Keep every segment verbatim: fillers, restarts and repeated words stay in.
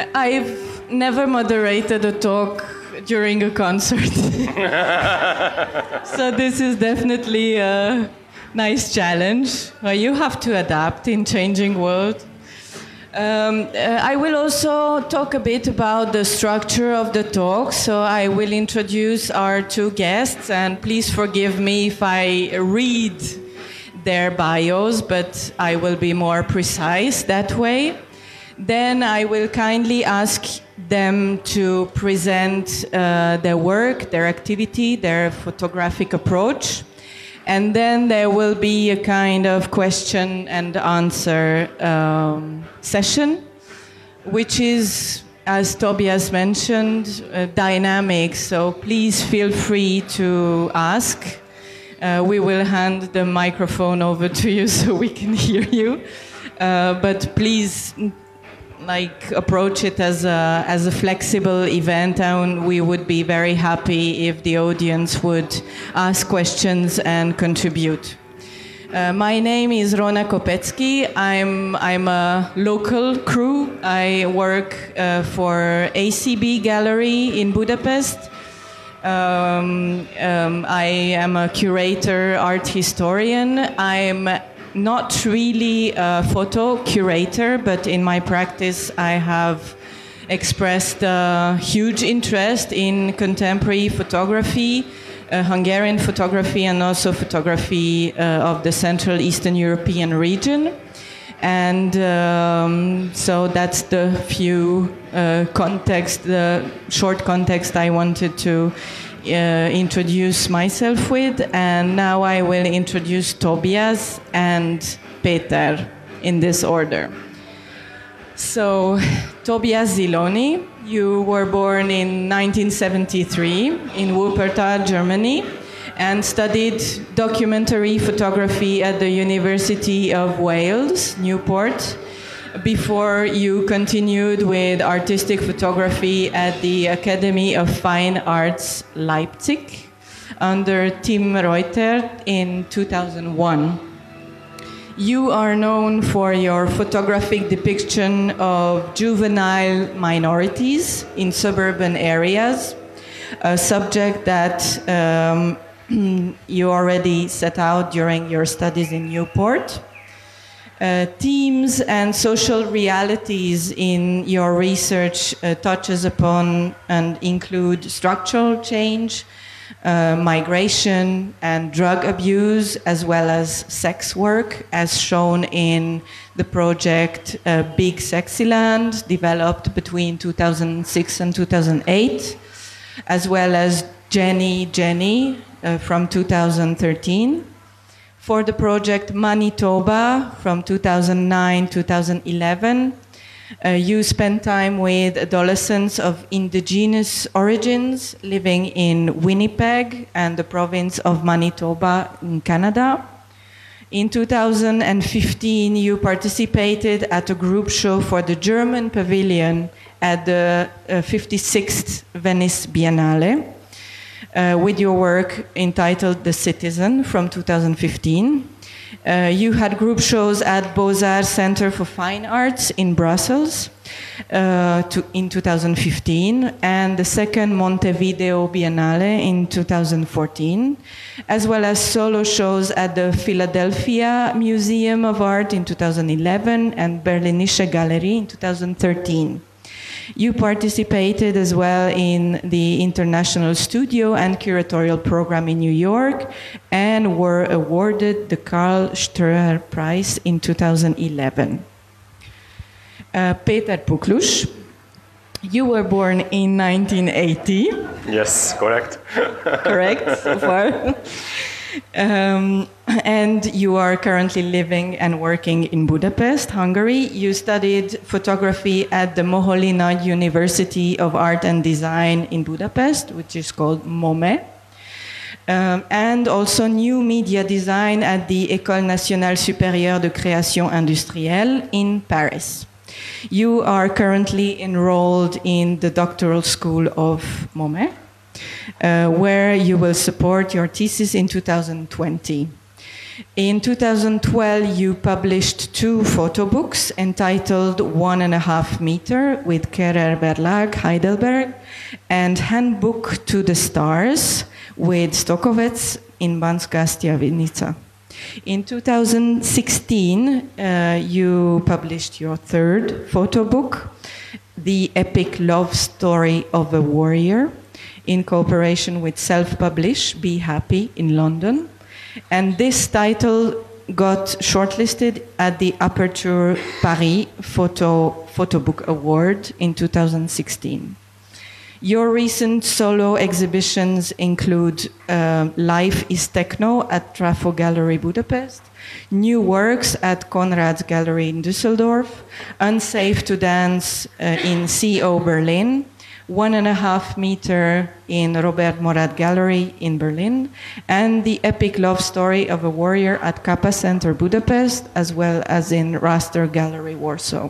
Uh, I've never moderated a talk during a concert. So this is definitely a nice challenge. Uh, you have to adapt in changing world. Um, uh, I will also talk a bit about the structure of the talk. So I will introduce our two guests, and please forgive me if I read their bios, but I will be more precise that way. Then I will kindly ask them to present uh, their work, their activity, their photographic approach. And then there will be a kind of question and answer um, session, which is, as Tobias mentioned, uh, dynamic. So please feel free to ask. Uh, we will hand the microphone over to you so we can hear you. Uh, but please, like, approach it as a, as a flexible event, and we would be very happy if the audience would ask questions and contribute. Uh, my name is Rona Kopecki. I'm, I'm a local crew. I work uh, for A C B Gallery in Budapest. Um, um, I am a curator, art historian. I'm not really a photo curator, but in my practice I have expressed a huge interest in contemporary photography, uh, Hungarian photography, and also photography uh, of the Central Eastern European region. And um, so that's the few uh, context, the short context I wanted to Uh, introduce myself with, and now I will introduce Tobias and Péter in this order. So, Tobias Ziloni, you were born in nineteen seventy-three in Wuppertal, Germany, and studied documentary photography at the University of Wales, Newport, before you continued with artistic photography at the Academy of Fine Arts Leipzig under Tim Reuter in two thousand one. You are known for your photographic depiction of juvenile minorities in suburban areas, a subject that um, you already set out during your studies in Newport. Uh, themes and social realities in your research uh, touches upon and include structural change, uh, migration, and drug abuse, as well as sex work, as shown in the project uh, Big Sexyland, developed between two thousand six and two thousand eight, as well as Jenny Jenny uh, from two thousand thirteen. For the project Manitoba from two thousand nine to two thousand eleven, uh, you spent time with adolescents of indigenous origins living in Winnipeg and the province of Manitoba in Canada. In two thousand fifteen, you participated at a group show for the German pavilion at the uh, fifty-sixth Venice Biennale. Uh, with your work entitled The Citizen from two thousand fifteen. Uh, you had group shows at Beaux-Arts Center for Fine Arts in Brussels uh, to, in two thousand fifteen, and the second Montevideo Biennale in two thousand fourteen, as well as solo shows at the Philadelphia Museum of Art in two thousand eleven and Berlinische Galerie in two thousand thirteen. You participated as well in the International Studio and Curatorial Program in New York and were awarded the Karl Stöhr Prize in two thousand eleven. Uh, Péter Puklus, you were born in nineteen eighty. Yes, correct. Correct, so far. Um, and you are currently living and working in Budapest, Hungary. You studied photography at the Moholy-Nagy University of Art and Design in Budapest, which is called MOME, um, and also new media design at the École Nationale Supérieure de Création Industrielle in Paris. You are currently enrolled in the doctoral school of MOME, Uh, where you will support your thesis in two thousand twenty. In two thousand twelve, you published two photo books entitled One and a Half Meter with Kerer Verlag, Heidelberg, and Handbook to the Stars with Stokovec in Banska Štiavnica. In two thousand sixteen, uh, you published your third photo book, The Epic Love Story of a Warrior, in cooperation with Self-Publish, Be Happy in London. And this title got shortlisted at the Aperture Paris Photo, Photo Book Award in two thousand sixteen. Your recent solo exhibitions include uh, Life is Techno at Trafo Gallery Budapest, New Works at Konrad's Gallery in Düsseldorf, Unsafe to Dance uh, in C O Berlin, One and a Half Meter in Robert Morat Gallery in Berlin, and The Epic Love Story of a Warrior at Kappa Center Budapest, as well as in Raster Gallery Warsaw.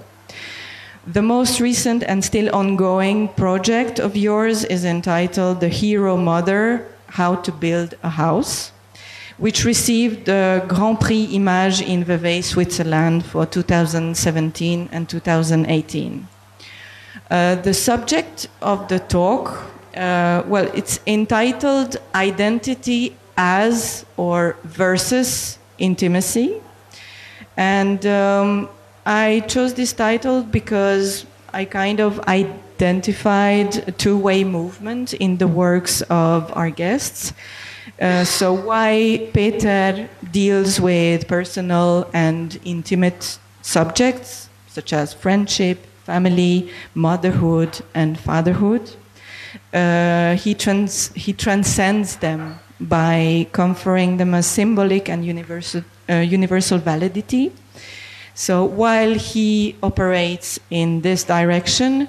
The most recent and still ongoing project of yours is entitled The Hero Mother, How to Build a House, which received the Grand Prix Image in Vevey, Switzerland for two thousand seventeen and two thousand eighteen. Uh, the subject of the talk, uh, well, it's entitled Identity as or versus Intimacy. And um, I chose this title because I kind of identified a two-way movement in the works of our guests. Uh, so why Peter deals with personal and intimate subjects, such as friendship, family, motherhood, and fatherhood. Uh, he, trans he transcends them by conferring them a symbolic and universal, uh, universal validity. So while he operates in this direction,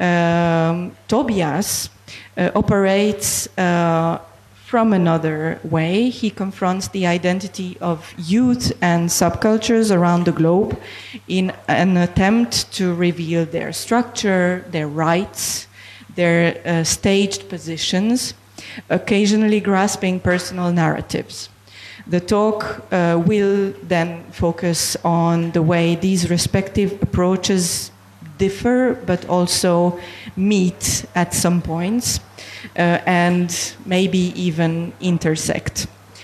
um, Tobias uh, operates uh, from another way. He confronts the identity of youth and subcultures around the globe in an attempt to reveal their structure, their rights, their uh, staged positions, occasionally grasping personal narratives. The talk uh, will then focus on the way these respective approaches differ, but also meet at some points, uh, and maybe even intersect.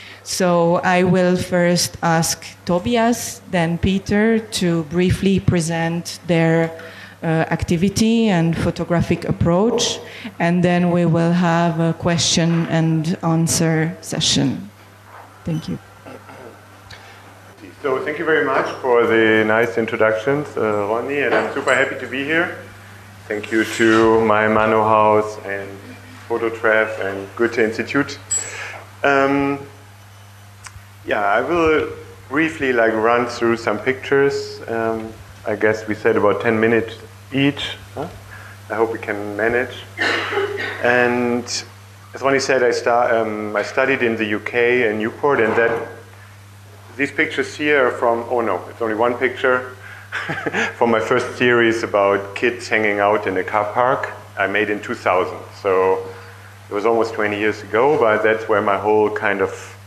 So I will first ask Tobias, then Peter, to briefly present their uh, activity and photographic approach, and then we will have a question and answer session. Thank you. So thank you very much for the nice introductions, uh, Ronnie, and I'm super happy to be here. Thank you to my Mano House and Phototreff and Goethe Institute. Um, yeah, I will briefly like run through some pictures. Um, I guess we said about ten minutes each. Huh? I hope we can manage. And as Ronnie said, I, start, um, I studied in the U K in Newport, and that these pictures here are from, oh no, it's only one picture, from my first series about kids hanging out in a car park I made in two thousand. So it was almost twenty years ago, but that's where my whole kind of,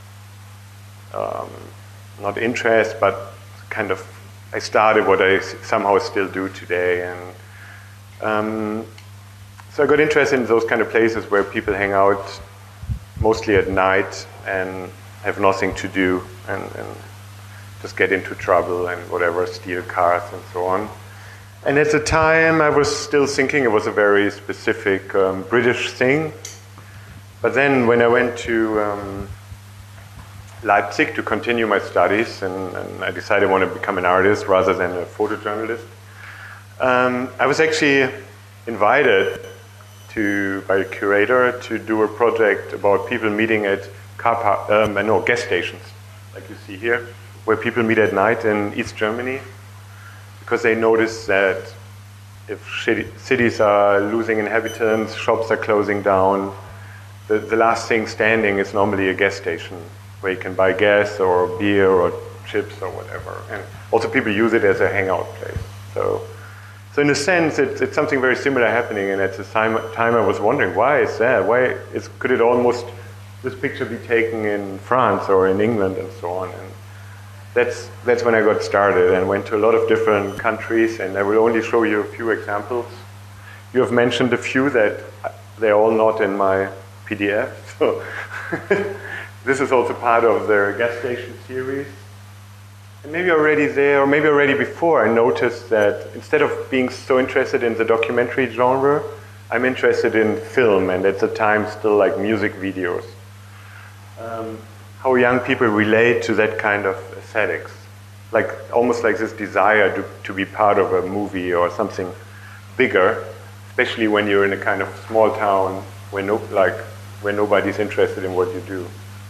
um, not interest, but kind of, I started what I somehow still do today. And um, so I got interested in those kind of places where people hang out mostly at night and have nothing to do and, and just get into trouble and whatever, steal cars and so on. And at the time I was still thinking it was a very specific um, British thing. But then when I went to um, Leipzig to continue my studies, and, and I decided I want to become an artist rather than a photojournalist, um, I was actually invited to, by a curator to do a project about people meeting at car park, um, no, gas stations, like you see here, where people meet at night in East Germany, because they notice that if cities are losing inhabitants, shops are closing down, the, the last thing standing is normally a gas station, where you can buy gas or beer or chips or whatever. And also people use it as a hangout place. So, so in a sense, it's, it's something very similar happening, and at the time, time I was wondering, why is that? Why is, could it almost, this picture be taken in France or in England and so on? And that's, that's when I got started and went to a lot of different countries, and I will only show you a few examples. You have mentioned a few that they're all not in my P D F, so this is also part of the gas station series. And maybe already there, or maybe already before, I noticed that instead of being so interested in the documentary genre, I'm interested in film, and at the time still like music videos. Um, how young people relate to that kind of aesthetics. Like, almost like this desire to, to be part of a movie or something bigger, especially when you're in a kind of small town where, no, like, where nobody's interested in what you do.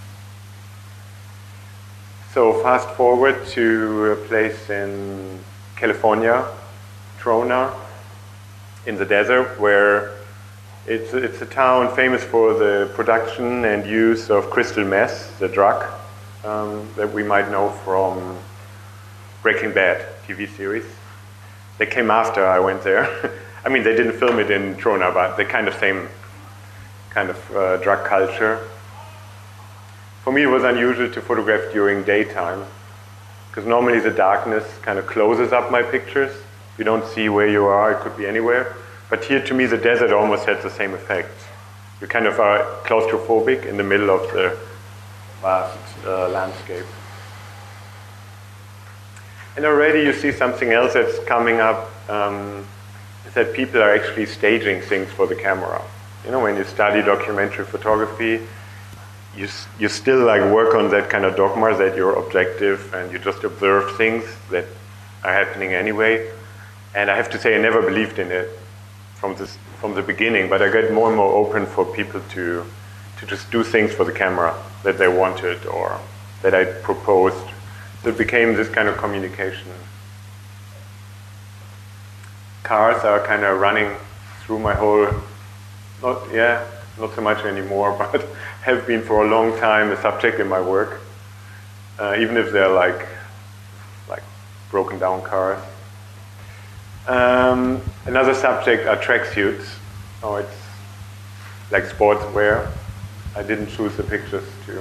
So fast forward to a place in California, Trona, in the desert, where it's, it's a town famous for the production and use of crystal meth, the drug um, that we might know from Breaking Bad T V series. They came after I went there. I mean, they didn't film it in Trona, but the kind of same kind of uh, drug culture. For me, it was unusual to photograph during daytime, because normally the darkness kind of closes up my pictures. You don't see where you are, it could be anywhere. But here, to me, the desert almost had the same effect. You kind of are claustrophobic in the middle of the vast uh, landscape. And already you see something else that's coming up, um, is that people are actually staging things for the camera. You know, when you study documentary photography, you, you still like work on that kind of dogma that you're objective and you just observe things that are happening anyway. And I have to say, I never believed in it from this from the beginning, but I get more and more open for people to to just do things for the camera that they wanted or that I proposed. So it became this kind of communication. Cars are kind of running through my whole, not yeah, not so much anymore, but have been for a long time a subject in my work, uh, even if they're like like broken down cars. Um, another subject are tracksuits. Oh, it's like sportswear. I didn't choose the pictures to uh,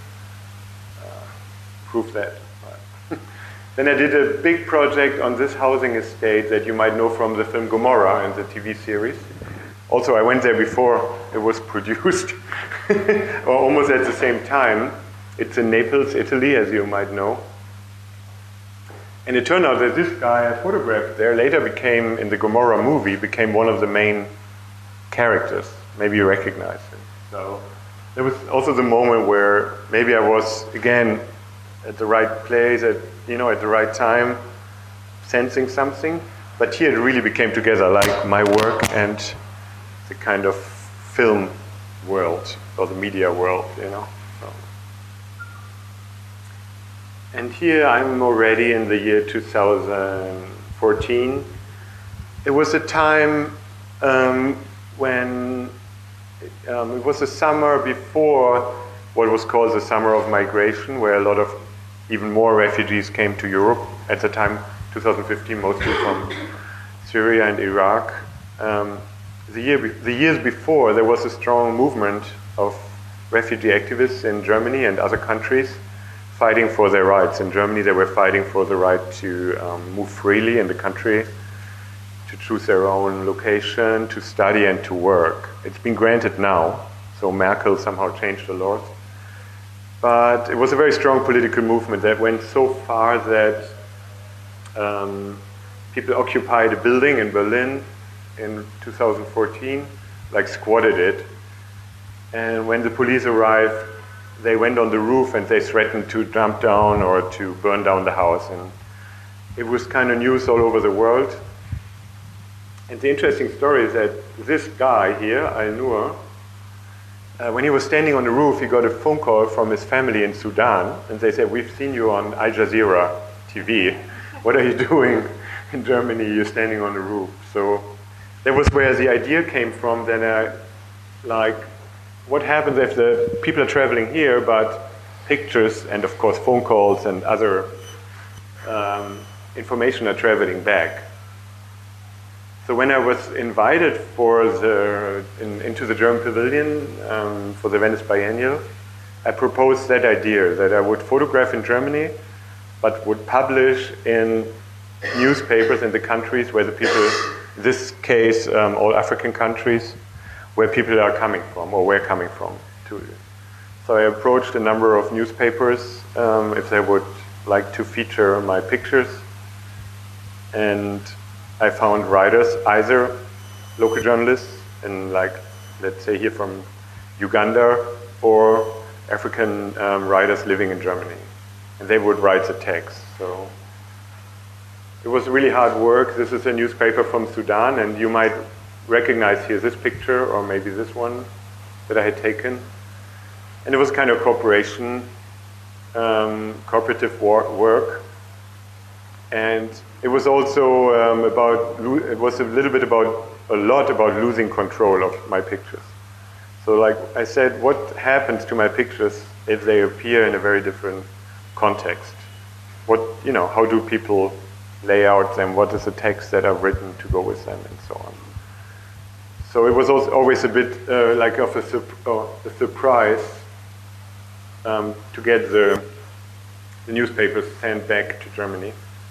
prove that. But then I did a big project on this housing estate that you might know from the film Gomorrah and the T V series. Also, I went there before it was produced, or almost at the same time. It's in Naples, Italy, as you might know. And it turned out that this guy I photographed there later became, in the Gomorrah movie, became one of the main characters. Maybe you recognize him. So there was also the moment where maybe I was, again, at the right place, at, you know, at the right time, sensing something. But here it really became together, like my work and the kind of film world, or the media world, you know. So. And here I'm already in the year two thousand fourteen. It was a time um, when um, it was the summer before what was called the summer of migration, where a lot of even more refugees came to Europe. At the time, two thousand fifteen, mostly from Syria and Iraq. Um, the, year be- the years before, there was a strong movement of refugee activists in Germany and other countries fighting for their rights. In Germany, they were fighting for the right to um, move freely in the country, to choose their own location, to study and to work. It's been granted now, so Merkel somehow changed the laws. But it was a very strong political movement that went so far that um, people occupied a building in Berlin in two thousand fourteen, like squatted it. And when the police arrived, they went on the roof and they threatened to jump down or to burn down the house. And it was kind of news all over the world. And the interesting story is that this guy here, Al-Noor, uh, when he was standing on the roof, he got a phone call from his family in Sudan, and they said, "We've seen you on Al Jazeera T V. What are you doing in Germany? You're standing on the roof." So that was where the idea came from. Then I, like, what happens if the people are traveling here, but pictures and, of course, phone calls and other um, information are traveling back? So when I was invited for the, in, into the German Pavilion um, for the Venice Biennial, I proposed that idea, that I would photograph in Germany, but would publish in newspapers in the countries where the people, in this case, um, all African countries, where people are coming from, or were coming from. To. So I approached a number of newspapers um, if they would like to feature my pictures, and I found writers, either local journalists, and like, let's say here from Uganda, or African um, writers living in Germany. And they would write the text. So it was really hard work. This is a newspaper from Sudan, and you might recognize here this picture, or maybe this one that I had taken. And it was kind of cooperation, um, cooperative wor work. And it was also um, about, it was a little bit about, a lot about losing control of my pictures. So like I said, what happens to my pictures if they appear in a very different context? What, you know, how do people lay out them? What is the text that are written to go with them, and so on? So it was also always a bit uh, like of a, sup oh, a surprise um, to get the, the newspapers sent back to Germany.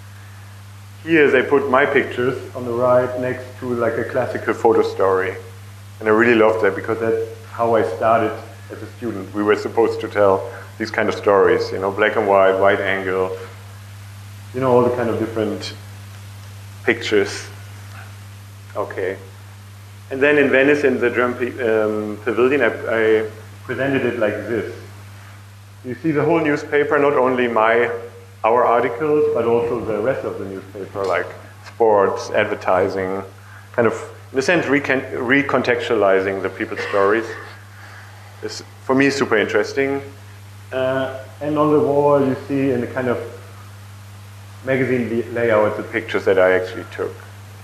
Here they put my pictures on the right next to like a classical photo story. And I really loved that, because that's how I started as a student. We were supposed to tell these kind of stories, you know, black and white, wide angle, you know, all the kind of different pictures. Okay. And then in Venice, in the German um, pavilion, I, I presented it like this. You see the whole newspaper, not only my, our articles, but also the rest of the newspaper, like sports, advertising, kind of, in a sense, recon recontextualizing the people's stories. It's, for me, super interesting. Uh, and on the wall, you see in the kind of magazine layout the pictures that I actually took.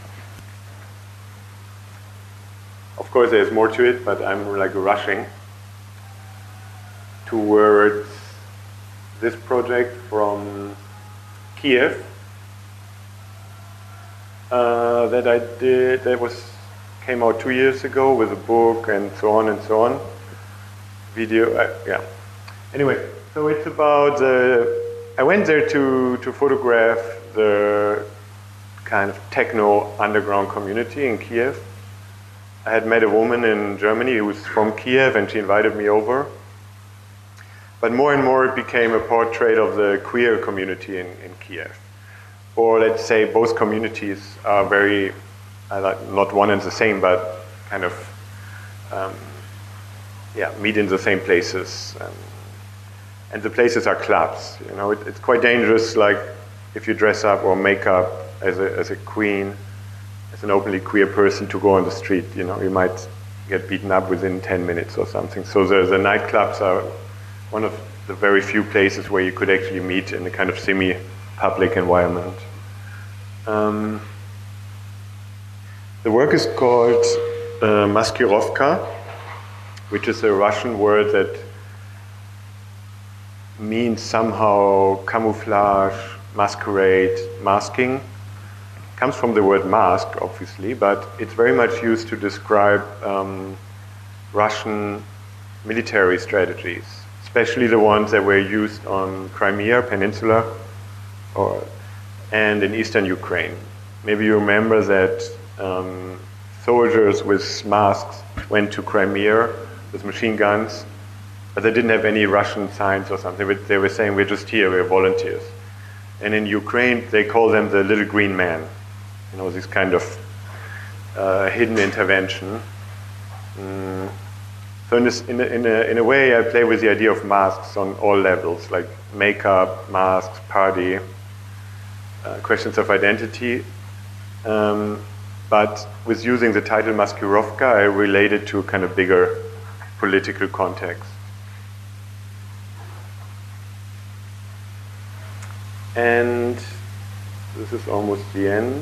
Of course, there's more to it, but I'm like rushing towards this project from Kiev uh, that I did. That was came out two years ago with a book and so on and so on. Video, uh, yeah. Anyway, so it's about the. I went there to to photograph the kind of techno underground community in Kiev. I had met a woman in Germany who was from Kiev, and she invited me over. But more and more it became a portrait of the queer community in, in Kiev. Or let's say both communities are very, uh, not one and the same, but kind of, um, yeah, meet in the same places. Um, and the places are clubs. You know, it, it's quite dangerous, like if you dress up or make up as a, as a queen, as an openly queer person, to go on the street. You know, you might get beaten up within ten minutes or something. So the, the nightclubs are one of the very few places where you could actually meet in a kind of semi-public environment. Um, the work is called uh, Maskirovka, which is a Russian word that means somehow camouflage, masquerade, masking. It comes from the word mask, obviously, but it's very much used to describe um, Russian military strategies, especially the ones that were used on Crimea Peninsula or, and in eastern Ukraine. Maybe you remember that um, soldiers with masks went to Crimea with machine guns, but they didn't have any Russian signs or something. They were saying, we're just here, we're volunteers. And in Ukraine, they call them the little green man. You know, this kind of uh, hidden intervention. Mm. So in, this, in, a, in, a, in a way, I play with the idea of masks on all levels, like makeup, masks, party, uh, questions of identity. Um, but with using the title Maskirovka, I relate it to a kind of bigger political context. And this is almost the end.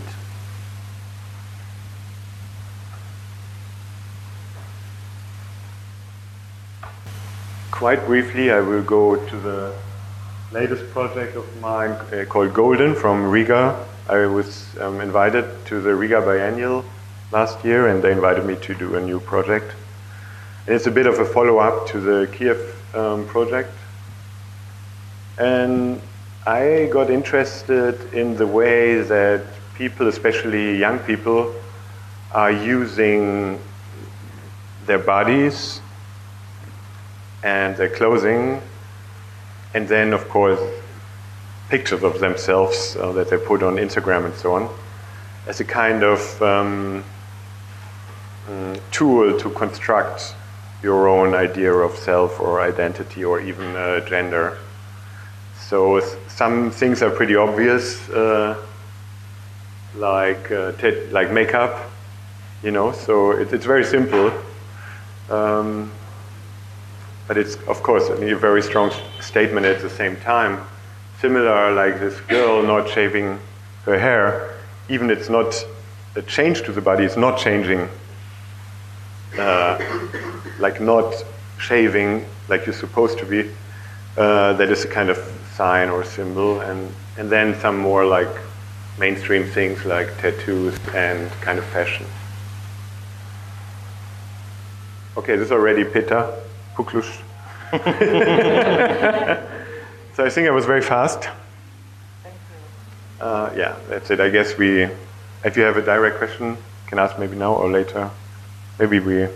Quite briefly, I will go to the latest project of mine uh, called Golden from Riga. I was um, invited to the Riga Biennial last year, and they invited me to do a new project. And it's a bit of a follow-up to the Kiev um, project. And I got interested in the way that people, especially young people, are using their bodies and their clothing, and then, of course, pictures of themselves uh, that they put on Instagram and so on, as a kind of um, um, tool to construct your own idea of self or identity or even uh, gender. So some things are pretty obvious, uh, like uh, t- like makeup, you know. So it, it's very simple, um, but it's of course I mean, a very strong statement at the same time. Similar, like this girl not shaving her hair, even it's not a change to the body. It's not changing, uh, like not shaving like you're supposed to be. Uh, that is a kind of sign or symbol, and, and then some more like mainstream things like tattoos and kind of fashion. Okay, this is already Peter Puklusz. So I think I was very fast. Thank you. Uh, yeah, that's it. I guess we, if you have a direct question, you can ask maybe now or later. Maybe we...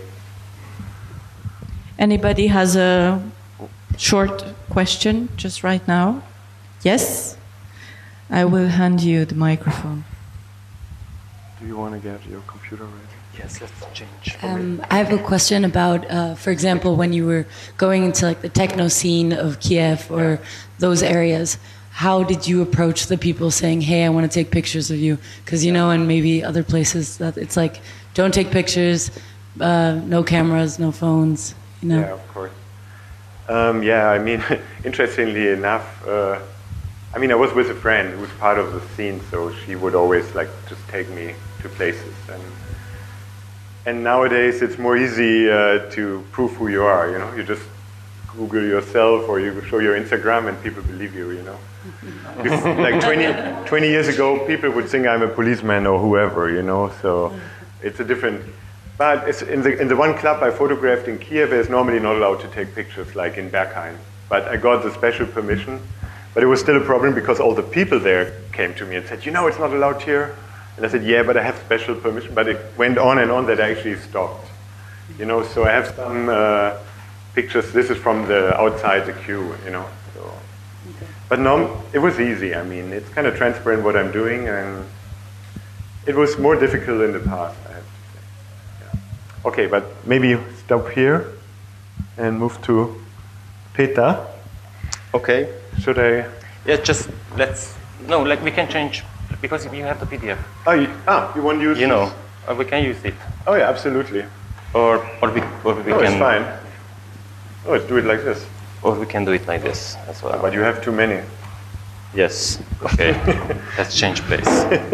Anybody has a short question just right now? Yes? I will hand you the microphone. Do you want to get your computer ready? Yes, let's change. Um, I have a question about, uh, for example, when you were going into like the techno scene of Kiev or those areas, how did you approach the people saying, hey, I want to take pictures of you? Because, you know, and maybe other places that it's like, don't take pictures, uh, no cameras, no phones, you know? Yeah, of course. Um, yeah, I mean, interestingly enough, uh, I mean, I was with a friend who was part of the scene, so she would always like just take me to places. And and nowadays it's more easy uh, to prove who you are, you know? You just Google yourself or you show your Instagram and people believe you, you know? Like twenty, twenty years ago, people would think I'm a policeman or whoever, you know? So it's a different... But it's in the in the one club I photographed in Kiev, it's normally not allowed to take pictures, like in Berghain. But I got the special permission. But it was still a problem because all the people there came to me and said, you know, it's not allowed here. And I said, yeah, but I have special permission. But it went on and on that I actually stopped. You know, so I have some uh, pictures. This is from the outside the queue, you know. So. Okay. But no, it was easy. I mean, it's kind of transparent what I'm doing, and it was more difficult in the past, I have to say. Yeah. Okay, but maybe stop here and move to Peter. Okay. Should I? Yeah, just let's. No, like we can change because you have the P D F. Oh, you, ah, you want to use? You know, this? uh, we can use it. Oh yeah, absolutely. Or or we or we no, can. it's fine. Oh, let's do it like this. Or we can do it like this as well. But you have too many. Yes. Okay. Let's change place.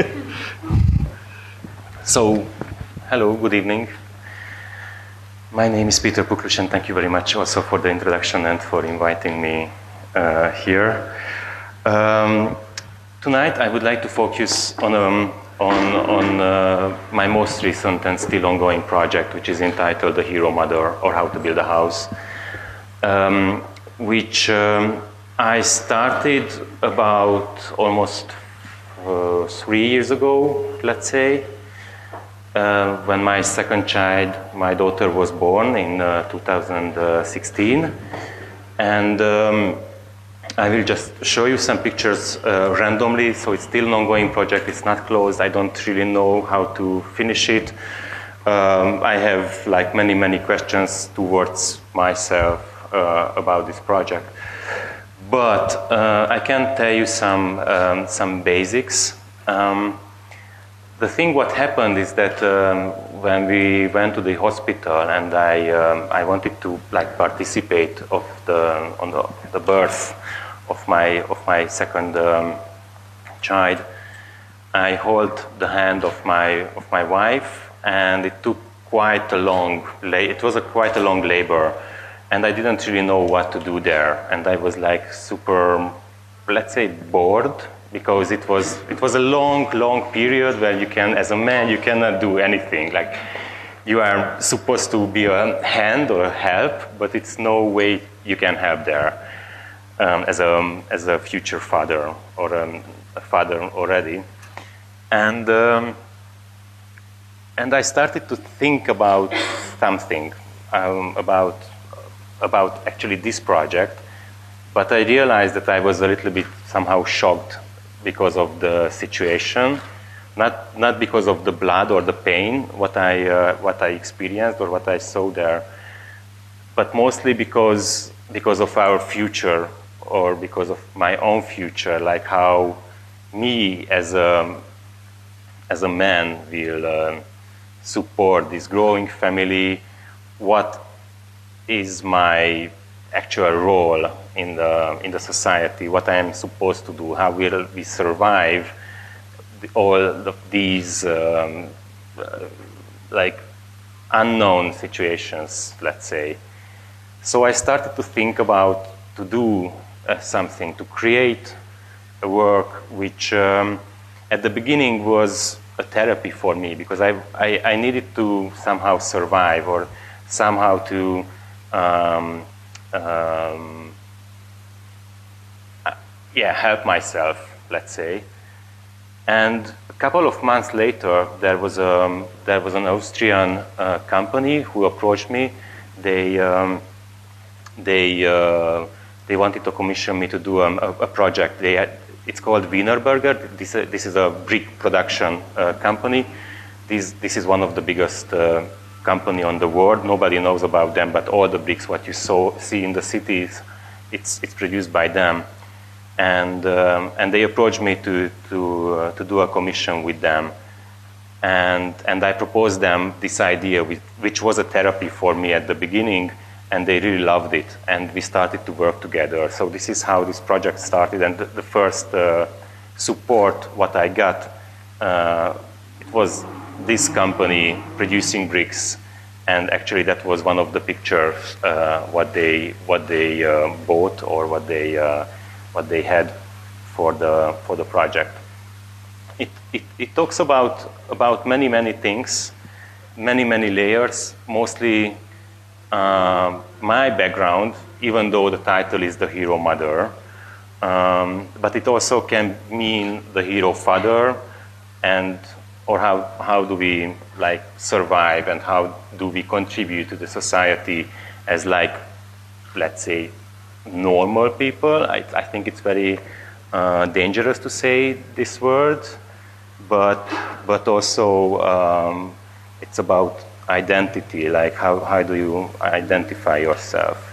So, hello. Good evening. My name is Peter Puklusz, and thank you very much also for the introduction and for inviting me uh, here. Um, tonight, I would like to focus on um, on on uh, my most recent and still ongoing project, which is entitled "The Hero Mother" or "How to Build a House," um, which um, I started about almost uh, three years ago, let's say. Uh, when my second child, my daughter, was born in uh, two thousand sixteen. And um, I will just show you some pictures uh, randomly, so it's still an ongoing project, it's not closed, I don't really know how to finish it. Um, I have like many, many questions towards myself uh, about this project. But uh, I can tell you some, um, some basics. Um, The thing what happened is that um, when we went to the hospital and I um, I wanted to like participate of the on the, the birth of my of my second um, child, I held the hand of my of my wife, and it took quite a long it was a quite a long labor, and I didn't really know what to do there, and I was like super, let's say, bored. Because it was it was a long, long period where you can, as a man, you cannot do anything. Like, you are supposed to be a hand or a help, but it's no way you can help there. um, as a as a future father or um, a father already, and um, and I started to think about something um, about about actually this project, but I realized that I was a little bit somehow shocked because of the situation, not not because of the blood or the pain what I uh, what I experienced or what I saw there, but mostly because because of our future or because of my own future, like how me as a as a man will uh, support this growing family, what is my actual role in the in the society, what I am supposed to do, how will we survive the, all of these um, uh, like unknown situations, let's say. So I started to think about to do uh, something, to create a work which um, at the beginning was a therapy for me, because I, I, I needed to somehow survive or somehow to um, um, uh, yeah, help myself, let's say. And a couple of months later, there was, um, there was an Austrian uh, company who approached me. They, um, they, uh, they wanted to commission me to do um, a, a project. They had, it's called Wienerberger. This, uh, this is a brick production uh, company. This, this is one of the biggest uh, company on the world. Nobody knows about them, but all the bricks, what you saw, see in the cities, it's, it's produced by them. And, um, and they approached me to, to, uh, to do a commission with them. And, and I proposed them this idea, with, which was a therapy for me at the beginning, and they really loved it. And we started to work together. So this is how this project started. And the, the first uh, support, what I got, uh, it was this company producing bricks. And actually that was one of the pictures, uh, what they, what they uh, bought or what they, uh, what they had for the, for the project. It, it, it talks about, about many, many things, many, many layers, mostly uh, my background, even though the title is The Hero Mother, um, but it also can mean the hero father, and or how, how do we like survive and how do we contribute to the society as like, let's say, normal people. I, I think it's very uh, dangerous to say this word, but, but also um, it's about identity, like how, how do you identify yourself.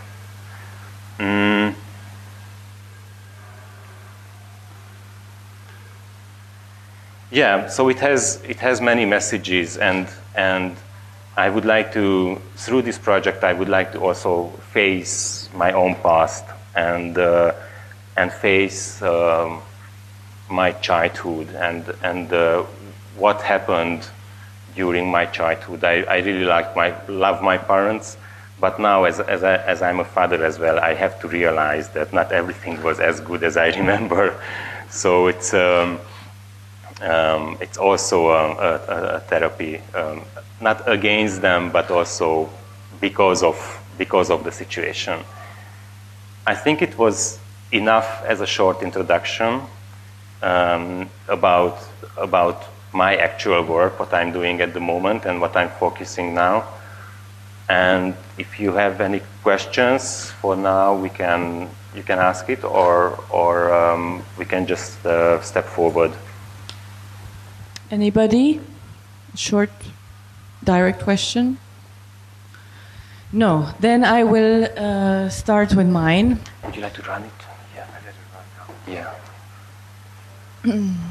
Mm. Yeah, so it has, it has many messages, and, and I would like to, through this project, I would like to also face my own past and, uh, and face um, my childhood and, and uh, what happened during my childhood. I, I really like my, love my parents, but now as, as, I, as I'm a father as well, I have to realize that not everything was as good as I remember. So it's, um, um, it's also a, a, a therapy, um, not against them, but also because of, because of the situation. I think it was enough as a short introduction um, about, about my actual work, what I'm doing at the moment and what I'm focusing now. And if you have any questions for now, we can, you can ask it, or, or um, we can just uh, step forward. Anybody? Short, direct question? No. Then I will uh, start with mine. Would you like to run it? Yeah, I let it run now. Yeah.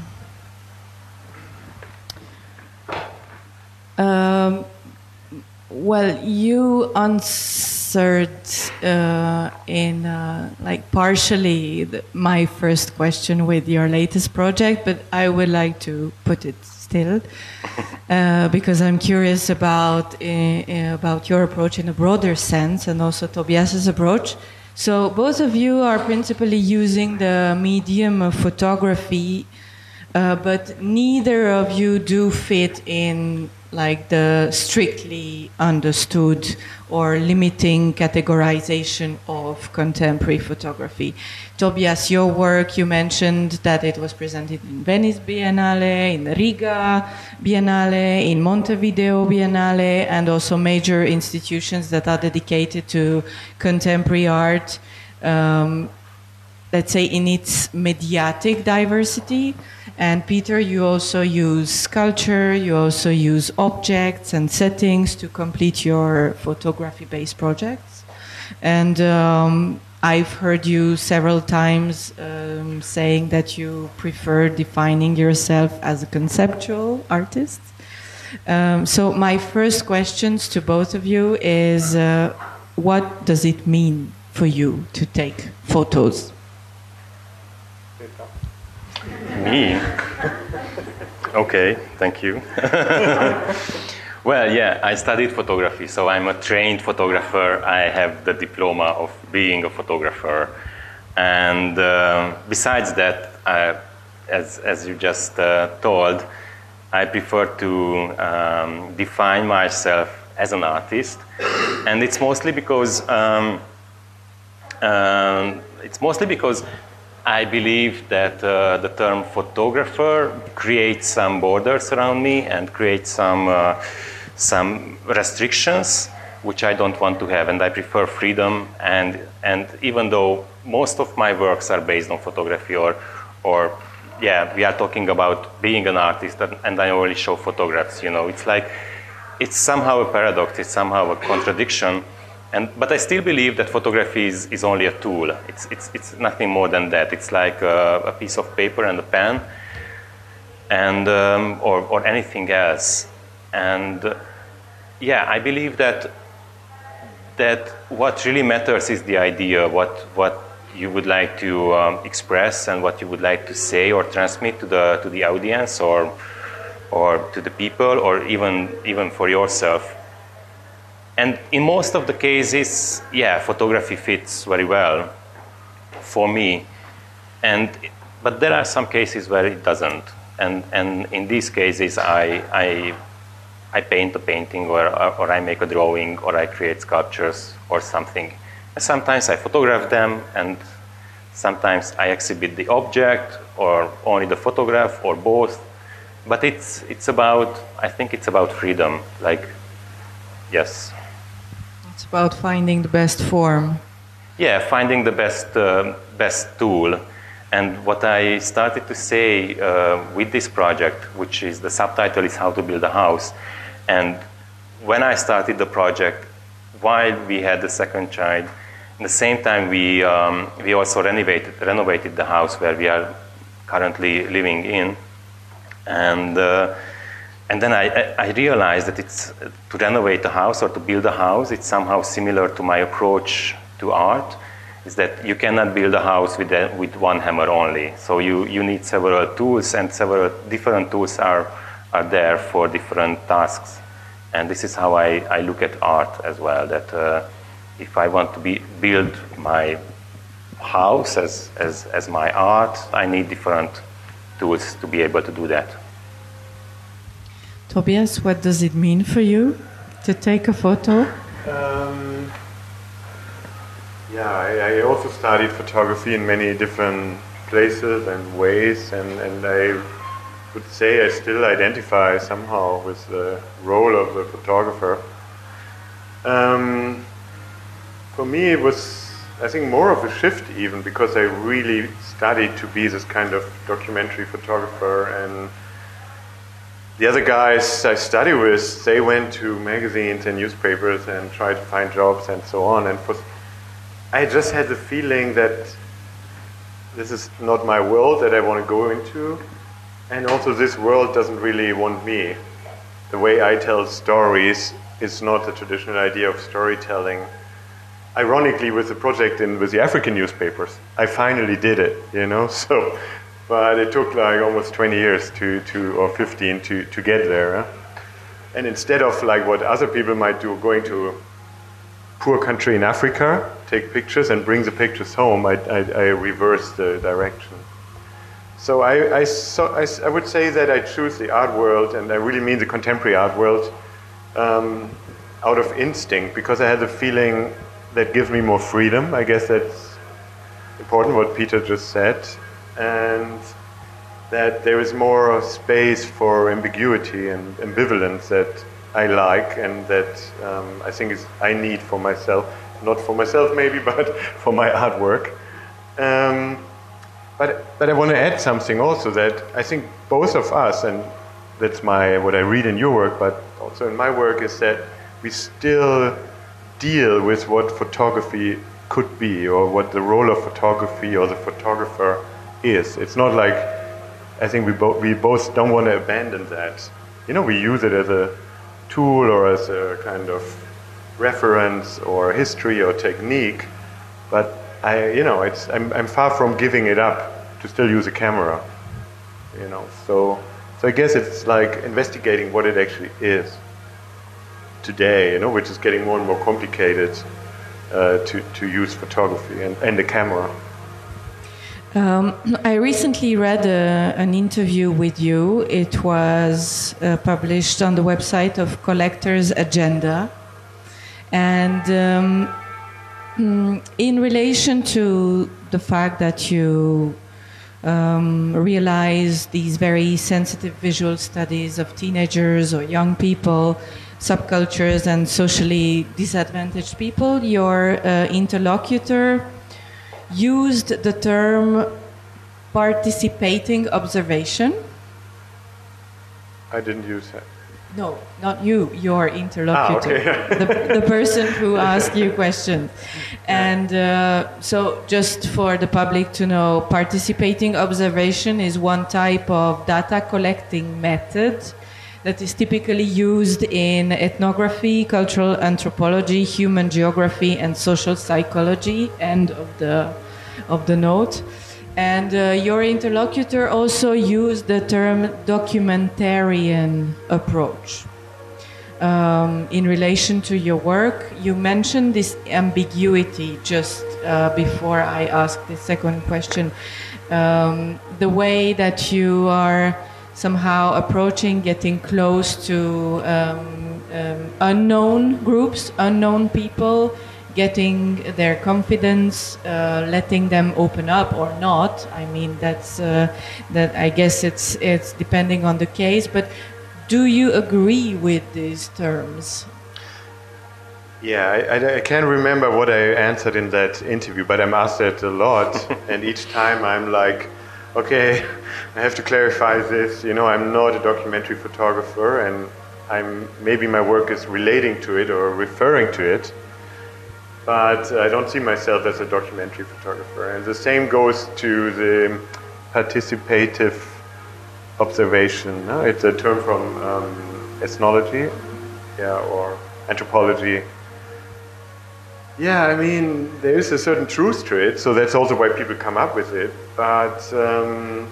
Um, well, you answered uh, in uh, like partially the, my first question with your latest project, but I would like to put it still uh, because I'm curious about uh, about your approach in a broader sense, and also Tobias's approach. So both of you are principally using the medium of photography, uh, but neither of you do fit in like the strictly understood or limiting categorization of contemporary photography. Tobias, your work, you mentioned that it was presented in Venice Biennale, in Riga Biennale, in Montevideo Biennale, and also major institutions that are dedicated to contemporary art, um, let's say in its mediatic diversity. And Peter, you also use sculpture, you also use objects and settings to complete your photography-based projects. And um, I've heard you several times um, saying that you prefer defining yourself as a conceptual artist. Um, so my first questions to both of you is, uh, what does it mean for you to take photos? Me? Okay, thank you. Well, yeah, I studied photography, so I'm a trained photographer. I have the diploma of being a photographer. And uh, besides that, I, as, as you just uh, told, I prefer to um, define myself as an artist. And it's mostly because, um, um, it's mostly because I believe that uh, the term photographer creates some borders around me and creates some, uh, some restrictions which I don't want to have, and I prefer freedom. And, and even though most of my works are based on photography, or, or yeah, we are talking about being an artist, and I only show photographs, you know, it's like, it's somehow a paradox, it's somehow a contradiction. And, but I still believe that photography is, is only a tool. It's, it's, it's nothing more than that. It's like a, a piece of paper and a pen, and, um, or, or anything else. And uh, yeah, I believe that, that what really matters is the idea, what, what you would like to um, express and what you would like to say or transmit to the, to the audience, or, or to the people, or even, even for yourself. And in most of the cases, yeah, photography fits very well for me. And, but there are some cases where it doesn't. And, and in these cases, I, I, I paint a painting, or, or I make a drawing, or I create sculptures or something. And sometimes I photograph them, and sometimes I exhibit the object, or only the photograph, or both. But it's, it's about, I think it's about freedom, like, yes. It's about finding the best form. Yeah, finding the best, uh, best tool. And what I started to say uh, with this project, which is, the subtitle is How to Build a House. And when I started the project, while we had the second child, at the same time we, um, we also renovated, renovated the house where we are currently living in. And uh, And then I, I realized that it's, to renovate a house or to build a house, it's somehow similar to my approach to art, is that you cannot build a house with, a, with one hammer only. So you, you need several tools, and several different tools are, are there for different tasks. And this is how I, I look at art as well, that uh, if I want to be, build my house as, as, as my art, I need different tools to be able to do that. Tobias, what does it mean for you to take a photo? Um, yeah, I, I also studied photography in many different places and ways, and, and I would say I still identify somehow with the role of the photographer. Um, for me, it was, I think, more of a shift even, because I really studied to be this kind of documentary photographer, and the other guys I study with, they went to magazines and newspapers and tried to find jobs and so on. And for, I just had the feeling that this is not my world that I want to go into. And also this world doesn't really want me. The way I tell stories is not the traditional idea of storytelling. Ironically, with the project in with the African newspapers, I finally did it, you know, so. But it took like almost twenty years to, to or fifteen to, to get there. Huh? And instead of like what other people might do, going to a poor country in Africa, take pictures and bring the pictures home, I, I, I reversed the direction. so I, I, so I, I would say that I choose the art world, and I really mean the contemporary art world, um, out of instinct, because I had the feeling that gives me more freedom. I guess that's important, what Peter just said, and that there is more space for ambiguity and ambivalence that I like, and that um, I think is I need for myself, not for myself maybe, but for my artwork. Um, but but I want to add something also, that I think both of us, and that's my what I read in your work, but also in my work, is that we still deal with what photography could be, or what the role of photography or the photographer is. It's not like, I think we both we both don't want to abandon that. You know, we use it as a tool or as a kind of reference or history or technique, but I, you know, it's I'm I'm far from giving it up to still use a camera. You know, so so I guess it's like investigating what it actually is today, you know, which is getting more and more complicated uh, to to use photography and, and the camera. Um, I recently read a, an interview with you. It was uh, published on the website of Collector's Agenda. And um, in relation to the fact that you um, realize these very sensitive visual studies of teenagers or young people, subcultures and socially disadvantaged people, your uh, interlocutor used the term participating observation. I didn't use that. No, not you, your interlocutor, ah, okay. the, the person who asked you questions. And uh, so just for the public to know, participating observation is one type of data collecting method that is typically used in ethnography, cultural anthropology, human geography, and social psychology, end of the, of the note. And uh, your interlocutor also used the term documentarian approach. Um, in relation to your work, you mentioned this ambiguity just uh, before I asked the second question. Um, the way that you are somehow approaching, getting close to um, um, unknown groups, unknown people, getting their confidence, uh, letting them open up or not. I mean, that's uh, that. I guess it's it's depending on the case. But do you agree with these terms? Yeah, I, I, I can't remember what I answered in that interview, but I'm asked that a lot, and each time I'm like, okay, I have to clarify this. You know, I'm not a documentary photographer, and I'm maybe my work is relating to it or referring to it, but I don't see myself as a documentary photographer. And the same goes to the participative observation. No? It's a term from um, ethnology, yeah, or anthropology. Yeah, I mean, there is a certain truth to it, so that's also why people come up with it. But um,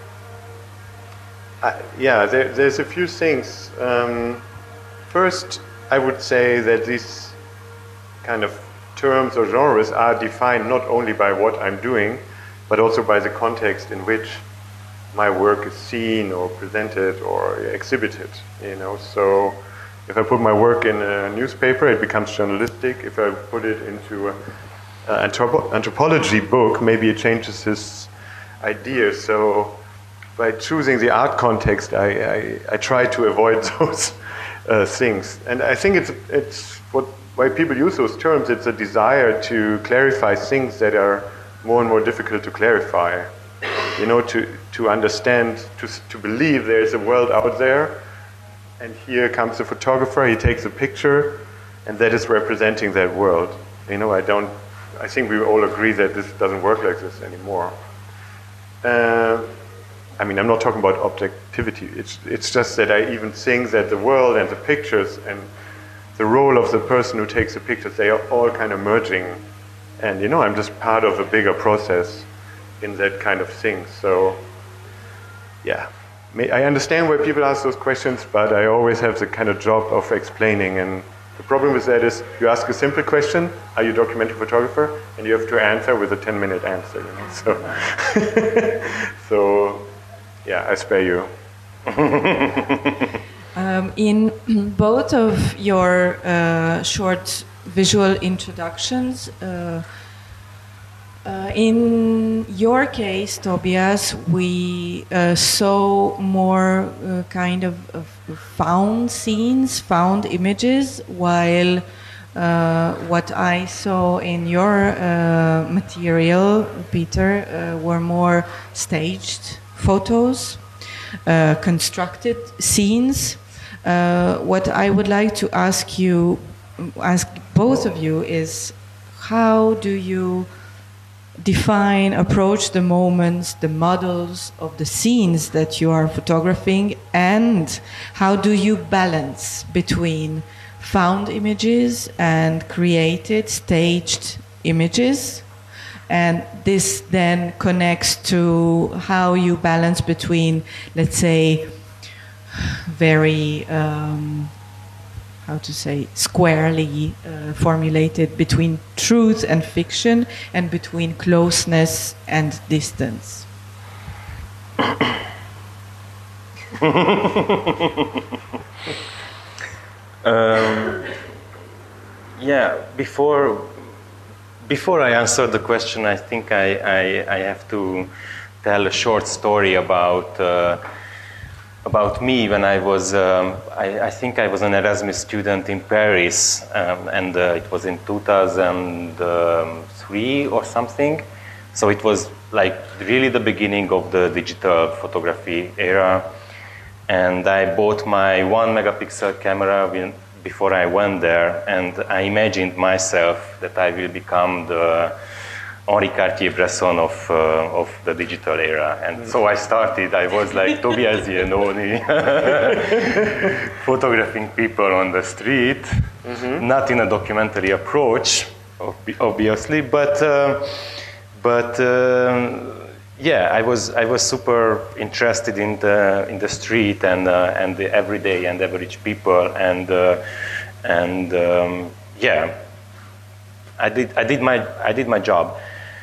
I, yeah, there, there's a few things. Um, first, I would say that these kind of terms or genres are defined not only by what I'm doing, but also by the context in which my work is seen or presented or exhibited. You know, so if I put my work in a newspaper, it becomes journalistic. If I put it into an anthropo anthropology book, maybe it changes his idea. So by choosing the art context, I, I, I try to avoid those uh, things. And I think it's, it's what, why people use those terms. It's a desire to clarify things that are more and more difficult to clarify. You know, to, to understand, to, to believe there's a world out there. And here comes the photographer, he takes a picture, and that is representing that world. You know, I don't, I think we all agree that this doesn't work like this anymore. Uh, I mean, I'm not talking about objectivity. It's, it's just that I even think that the world and the pictures and the role of the person who takes the pictures, they are all kind of merging. And, you know, I'm just part of a bigger process in that kind of thing. So, yeah. I understand why people ask those questions, but I always have the kind of job of explaining and The problem with that is you ask a simple question, are you a documentary photographer? And you have to answer with a ten minute answer, you know? So, so yeah, I spare you. Um, in both of your uh, short visual introductions, uh, uh, in your case, Tobias, we uh, saw more uh, kind of, of found scenes, found images, while uh, what I saw in your uh, material, Peter, uh, were more staged photos, uh, constructed scenes. Uh, what I would like to ask you, ask both of you, is how do you define, approach the moments, the models of the scenes that you are photographing, and how do you balance between found images and created, staged images? And this then connects to how you balance between, let's say, very, um, how to say, squarely uh, formulated between truth and fiction and between closeness and distance. um, yeah, before before I answer the question, I think I, I, I have to tell a short story about uh, about me when I was, um, I, I think I was an Erasmus student in Paris, um, and uh, it was in two thousand three or something. So it was like really the beginning of the digital photography era. And I bought my one megapixel camera when, before I went there, and I imagined myself that I will become the Henri Cartier-Bresson of, uh, of the digital era. And so I started, I was like Tobias Giannoni, photographing people on the street, mm-hmm. not in a documentary approach, obviously, but, uh, but uh, yeah, I was, I was super interested in the, in the street and, uh, and the everyday and average people, and, uh, and um, yeah, I did, I, did my, I did my job.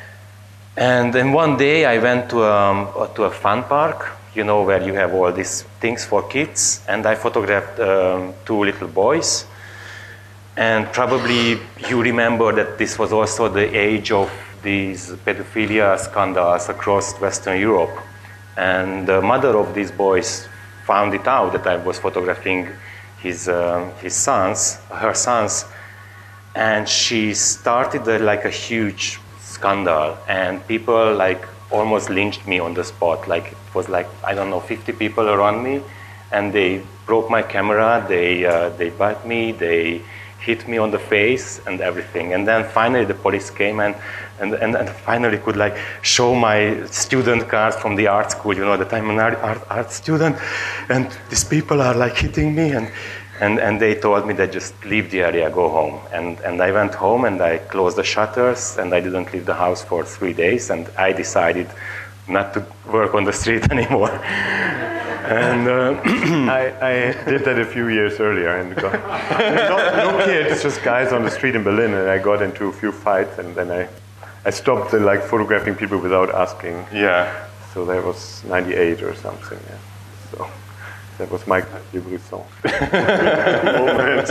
And then one day I went to a, to a fun park, you know, where you have all these things for kids, and I photographed um, two little boys. And probably you remember that this was also the age of these pedophilia scandals across Western Europe. And the mother of these boys found it out that I was photographing his, uh, his sons, her sons, and she started a, like a huge scandal, and people like almost lynched me on the spot. Like it was like, I don't know, fifty people around me, and they broke my camera, they uh, they bite me, they hit me on the face and everything. And then finally the police came and and, and, and finally could like show my student cards from the art school, you know, that I'm an art, art, art student, and these people are like hitting me, and And, and they told me that just leave the area, go home. And, and I went home and I closed the shutters and I didn't leave the house for three days, and I decided not to work on the street anymore. And uh, I, I did that a few years earlier, and got, no, no kids, just guys on the street in Berlin, and I got into a few fights, and then I, I stopped the, like photographing people without asking. Yeah. So that was ninety-eight or something. Yeah. So. That was my Cartier-Bresson moment.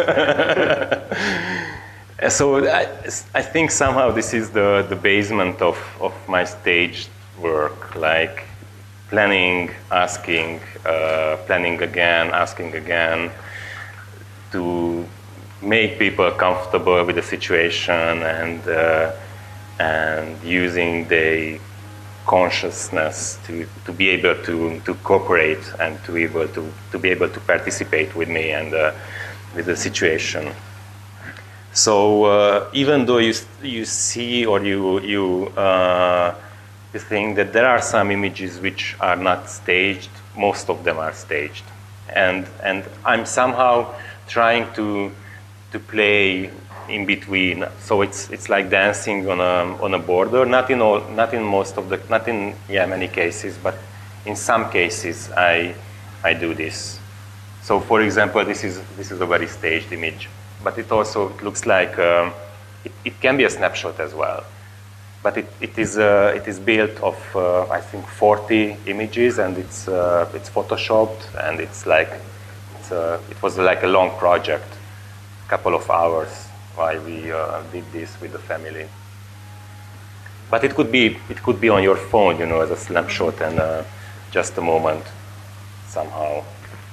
So I, I think somehow this is the, the basement of, of my stage work, like planning, asking, uh, planning again, asking again, to make people comfortable with the situation, and, uh, and using the consciousness to, to be able to, to cooperate and to be able to, to be able to participate with me and uh, with the situation. So uh, even though you you see or you you uh, you think that there are some images which are not staged, most of them are staged, and and I'm somehow trying to to play in between. So it's it's like dancing on a on a border. Not in all, not in most of the, not in yeah many cases, but in some cases I I do this. So for example, this is this is a very staged image. but it also it looks like um, it, it can be a snapshot as well. But it, it is uh, it is built of uh, I think forty images, and it's uh, it's photoshopped, and it's like it's, uh, it was like a long project, a couple of hours while we uh, did this with the family. But it could be it could be on your phone, you know, as a snapshot and uh, just a moment somehow.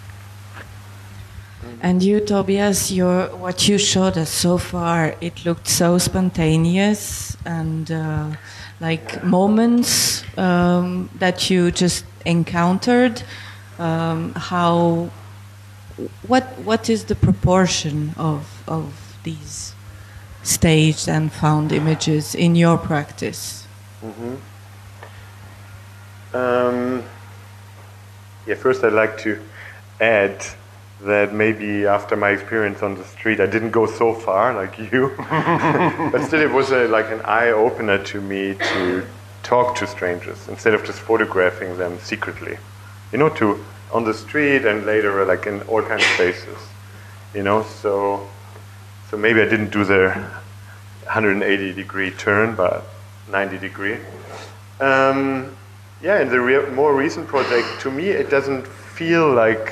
And you, Tobias, your, what you showed us so far, it looked so spontaneous and uh, like moments um, that you just encountered. Um, how, what, what is the proportion of of these staged and found images in your practice? Mm-hmm. Um, yeah, first I'd like to add that maybe after my experience on the street, I didn't go so far like you, but still it was a, like an eye-opener to me to talk to strangers instead of just photographing them secretly. You know, to on the street and later like in all kinds of places. You know, so so maybe I didn't do the one hundred eighty degree turn, but ninety degree. Um, yeah, in the re- more recent project, to me, it doesn't feel like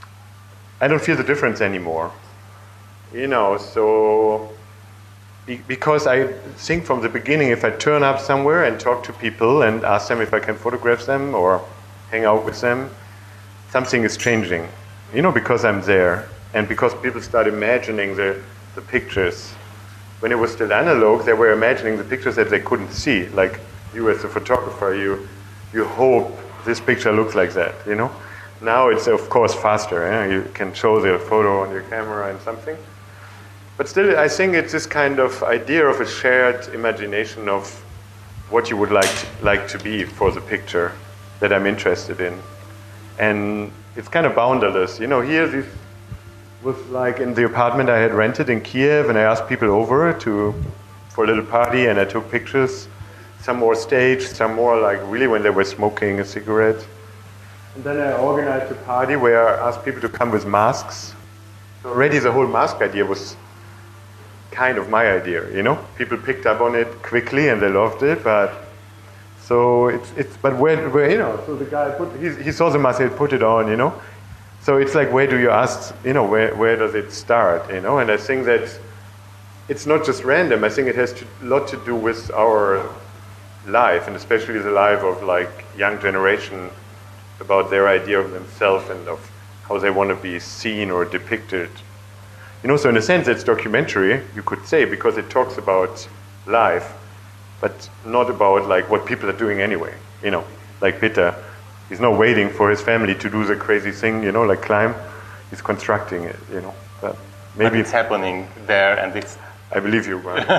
I don't feel the difference anymore, you know, so be, because I think from the beginning, if I turn up somewhere and talk to people and ask them if I can photograph them or hang out with them, something is changing, you know, because I'm there and because people start imagining the, the pictures. When it was still analog, they were imagining the pictures that they couldn't see, like you as a photographer, you, you hope this picture looks like that, you know. Now it's, of course, faster. Eh? You can show the photo on your camera and something. But still, I think it's this kind of idea of a shared imagination of what you would like to, like to be for the picture that I'm interested in. And it's kind of boundaryless. You know, here this was like in the apartment I had rented in Kiev, and I asked people over to for a little party, and I took pictures. Some more staged, some more like really when they were smoking a cigarette. And then I organized a party where I asked people to come with masks. So already the whole mask idea was kind of my idea, you know? People picked up on it quickly and they loved it, but so it's, it's but where, where you know, so the guy put, he, he saw the mask, he put it on, you know? So it's like, where do you ask, you know, where, where does it start, you know? And I think that it's not just random, I think it has a lot to do with our life, and especially the life of like young generation, about their idea of themselves and of how they want to be seen or depicted. You know, so in a sense it's documentary, you could say, because it talks about life, but not about like what people are doing anyway. You know, like Peter, he's not waiting for his family to do the crazy thing, you know, like climb. He's constructing it, you know. But maybe but it's happening there, and it's... I believe you, man.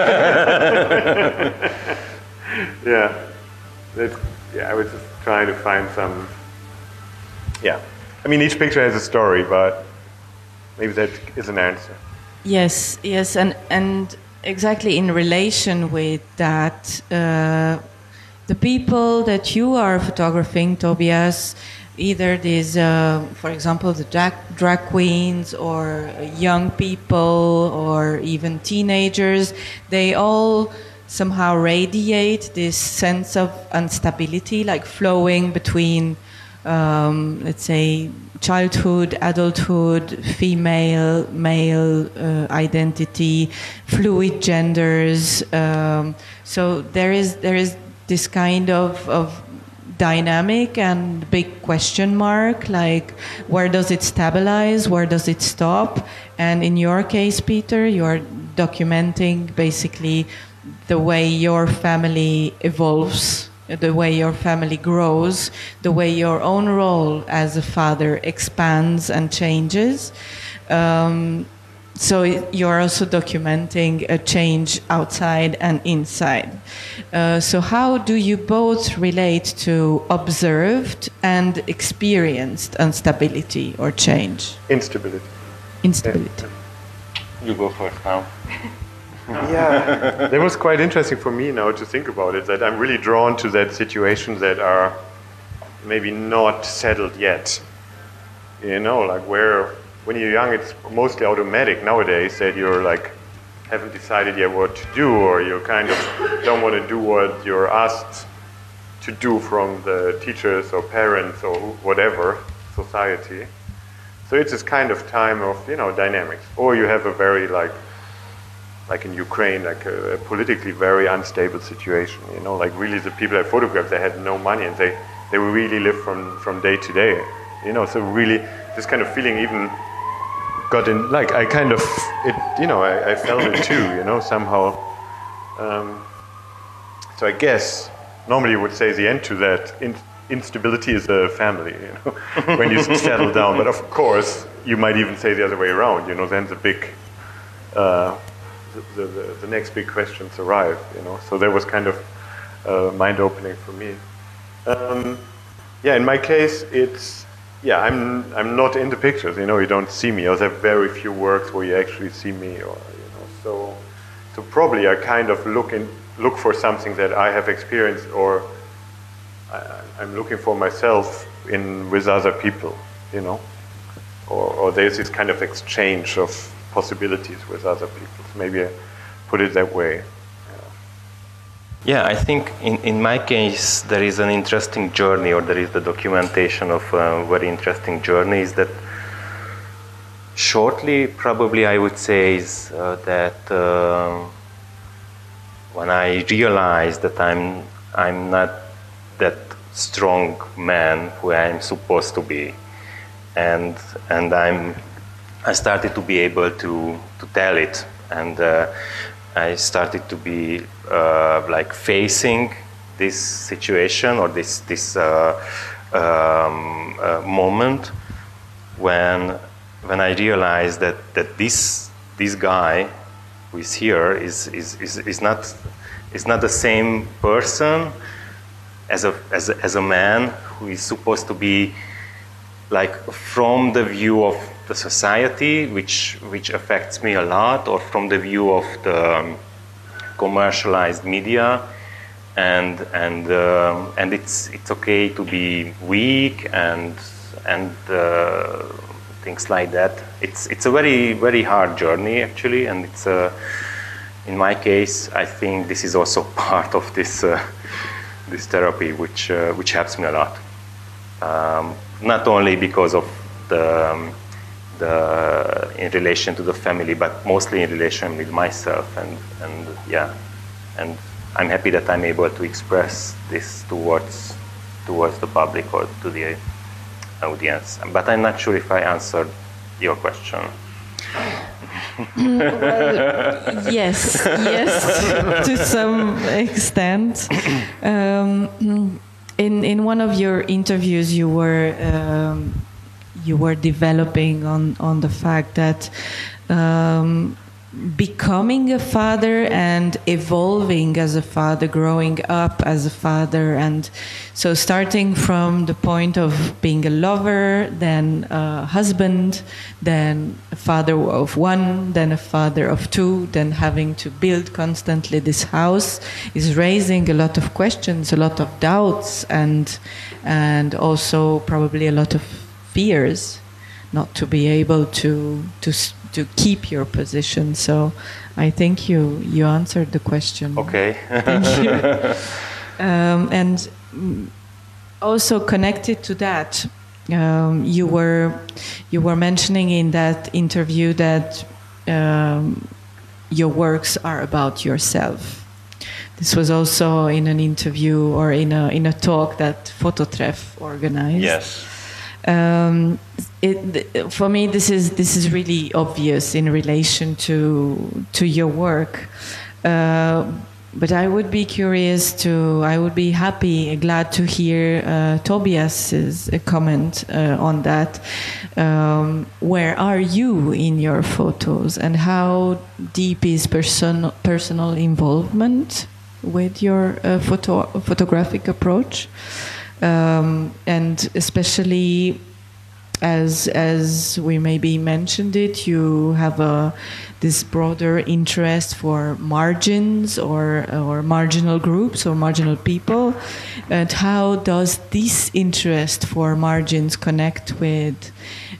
yeah. That's, yeah, I was just trying to find some... Yeah. I mean, each picture has a story, but maybe that is an answer. Yes, yes, and, and exactly in relation with that, uh, the people that you are photographing, Tobias, either these, uh, for example, the drag, drag queens or young people or even teenagers, they all somehow radiate this sense of instability, like flowing between Um, let's say childhood, adulthood, female, male uh, identity, fluid genders. Um, so there is there is this kind of, of dynamic and big question mark, like where does it stabilize, where does it stop? And in your case, Peter, you are documenting basically the way your family evolves, the way your family grows, the way your own role as a father expands and changes. Um, so you're also documenting a change outside and inside. Uh, so how do you both relate to observed and experienced instability or change? Instability. Instability. You go first now. Yeah, that was quite interesting for me now to think about it, that I'm really drawn to that situations that are maybe not settled yet. You know, like where when you're young, it's mostly automatic nowadays that you're like, haven't decided yet what to do, or you kind of don't want to do what you're asked to do from the teachers or parents or whatever, society. So it's this kind of time of, you know, dynamics. Or you have a very, like, like in Ukraine, like a, a politically very unstable situation, you know, like really the people I photographed, they had no money and they, they really live from, from day to day, you know, so really this kind of feeling even got in, like I kind of, it, you know, I, I felt it too, you know, somehow. Um, so I guess normally you would say the end to that, in, instability is a family, you know, when you settle down. But of course, you might even say the other way around, you know, then the big, uh, the, the, the next big questions arrive, you know. So that was kind of uh, mind-opening for me. Um, yeah, in my case, it's, yeah, I'm I'm not in the pictures, you know, you don't see me. I have very few works where you actually see me, or, you know, so, so probably I kind of look in, look for something that I have experienced, or I, I'm looking for myself in with other people, you know, or, or there's this kind of exchange of possibilities with other people. So maybe I put it that way. Yeah, I think in, in my case there is an interesting journey, or there is the documentation of a very interesting journey, is that shortly probably I would say is uh, that uh, when I realized that I'm I'm not that strong man who I'm supposed to be, and and I'm I started to be able to to tell it, and uh, I started to be uh, like facing this situation, or this this uh, um, uh, moment when when I realized that that this this guy who is here is is is, is not is not the same person as a as a, as a man who is supposed to be like from the view of the society, which which affects me a lot, or from the view of the um, commercialized media, and and uh, and it's it's okay to be weak and and uh, things like that. It's it's a very very hard journey actually, and it's a, in my case I think this is also part of this uh, this therapy, which uh, which helps me a lot. Um, not only because of the um, the in relation to the family, but mostly in relation with myself, and and yeah, and I'm happy that I'm able to express this towards towards the public or to the audience. But I'm not sure if I answered your question. Well, yes, yes, to some extent. Um, in in one of your interviews, you were um, you were developing on on the fact that um, becoming a father and evolving as a father, growing up as a father, and so starting from the point of being a lover, then a husband, then a father of one, then a father of two, then having to build constantly this house is raising a lot of questions, a lot of doubts, and and also probably a lot of fears not to be able to to to keep your position. So I think you you answered the question. Okay. Thank you. Um, and also connected to that, um, you were you were mentioning in that interview that um, your works are about yourself. This was also in an interview or in a in a talk that Phototreff organized. Yes. Um, it, for me, this is this is really obvious in relation to to your work. Uh, but I would be curious to. I would be happy, glad to hear uh, Tobias's comment uh, on that. Um, where are you in your photos, and how deep is person personal involvement with your uh, photo photographic approach? Um, and especially as as we maybe mentioned it, you have a this broader interest for margins or or marginal groups or marginal people, and how does this interest for margins connect with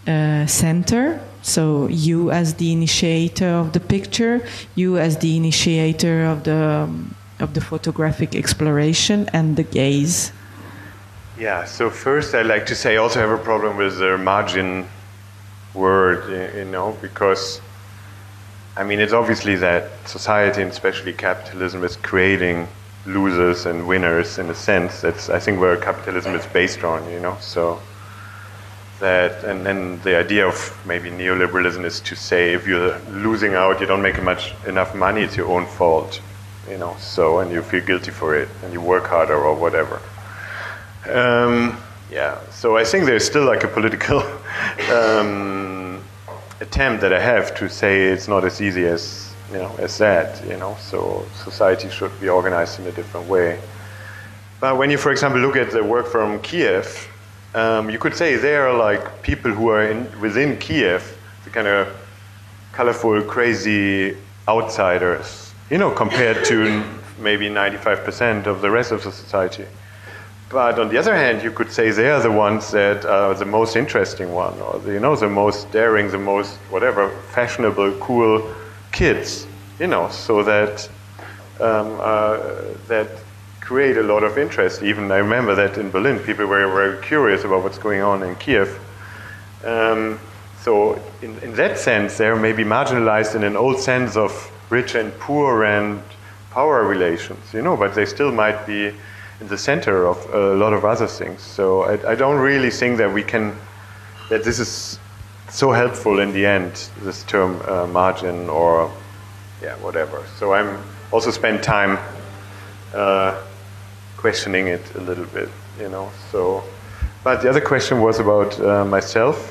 uh, center. So you as the initiator of the picture, you as the initiator of the um, of the photographic exploration, and the gaze. Yeah. So first, I like to say I also have a problem with the margin word, you know, because I mean it's obviously that society, and especially capitalism, is creating losers and winners in a sense. That's I think where capitalism is based on, you know. So. That and then the idea of maybe neoliberalism is to say if you're losing out, you don't make much enough money, it's your own fault, you know. So and you feel guilty for it, and you work harder or whatever. Um, yeah. So I think there's still like a political um, attempt that I have to say it's not as easy as you know as that, you know. So society should be organized in a different way. But when you, for example, look at the work from Kiev. Um, you could say they are like people who are in, within Kiev, the kind of colorful, crazy outsiders, you know, compared to maybe ninety-five percent of the rest of the society. But on the other hand, you could say they are the ones that are the most interesting one, or the, you know, the most daring, the most whatever, fashionable, cool kids, you know, so that um, uh, that. create a lot of interest. Even I remember that in Berlin, people were very curious about what's going on in Kiev. Um, so in, in that sense, they're maybe marginalized in an old sense of rich and poor and power relations, you know, but they still might be in the center of a lot of other things. So I, I don't really think that we can, that this is so helpful in the end, this term uh, margin or, yeah, whatever. So I'm also spend time uh, questioning it a little bit, you know. So, but the other question was about uh, myself,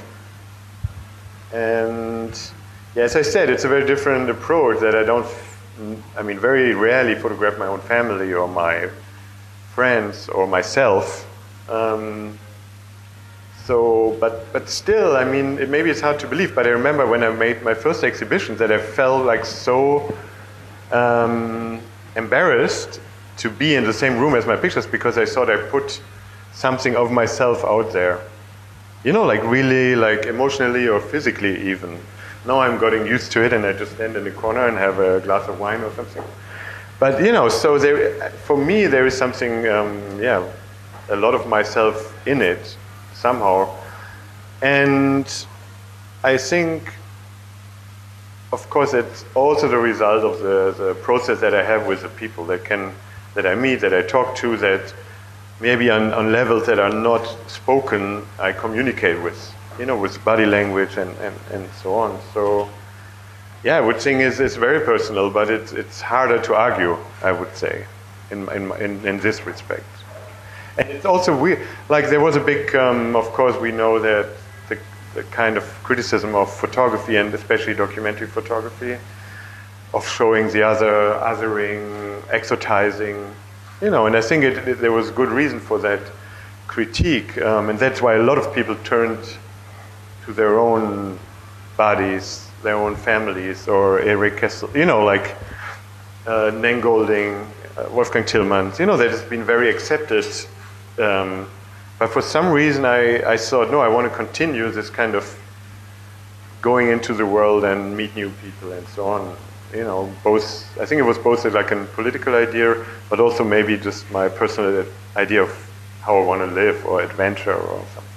and yeah, as I said, it's a very different approach that I don't. I mean, very rarely photograph my own family or my friends or myself. Um, so, but but still, I mean, it, maybe it's hard to believe, but I remember when I made my first exhibition that I felt like so um, embarrassed to be in the same room as my pictures because I thought I put something of myself out there. You know, like really, like emotionally or physically even. Now I'm getting used to it and I just stand in the corner and have a glass of wine or something. But, you know, so there, for me there is something, um, yeah, a lot of myself in it somehow. And I think, of course, it's also the result of the, the process that I have with the people that can that I meet, that I talk to, that maybe on, on levels that are not spoken, I communicate with, you know, with body language and, and, and so on. So, yeah, I would think it's, it's very personal, but it's, it's harder to argue, I would say, in, in, in, in this respect. And it's also weird, like there was a big, um, of course, we know that the, the kind of criticism of photography and especially documentary photography, of showing the other, othering, exotizing, you know, and I think it, it, there was good reason for that critique, um, and that's why a lot of people turned to their own bodies, their own families, or Eric Kessel, you know, like uh, Nan Golding, uh, Wolfgang Tillmans, you know, that has been very accepted, um, but for some reason I, I thought, no, I want to continue this kind of going into the world and meet new people and so on. You know, both, I think it was both like a political idea, but also maybe just my personal idea of how I want to live or adventure or something.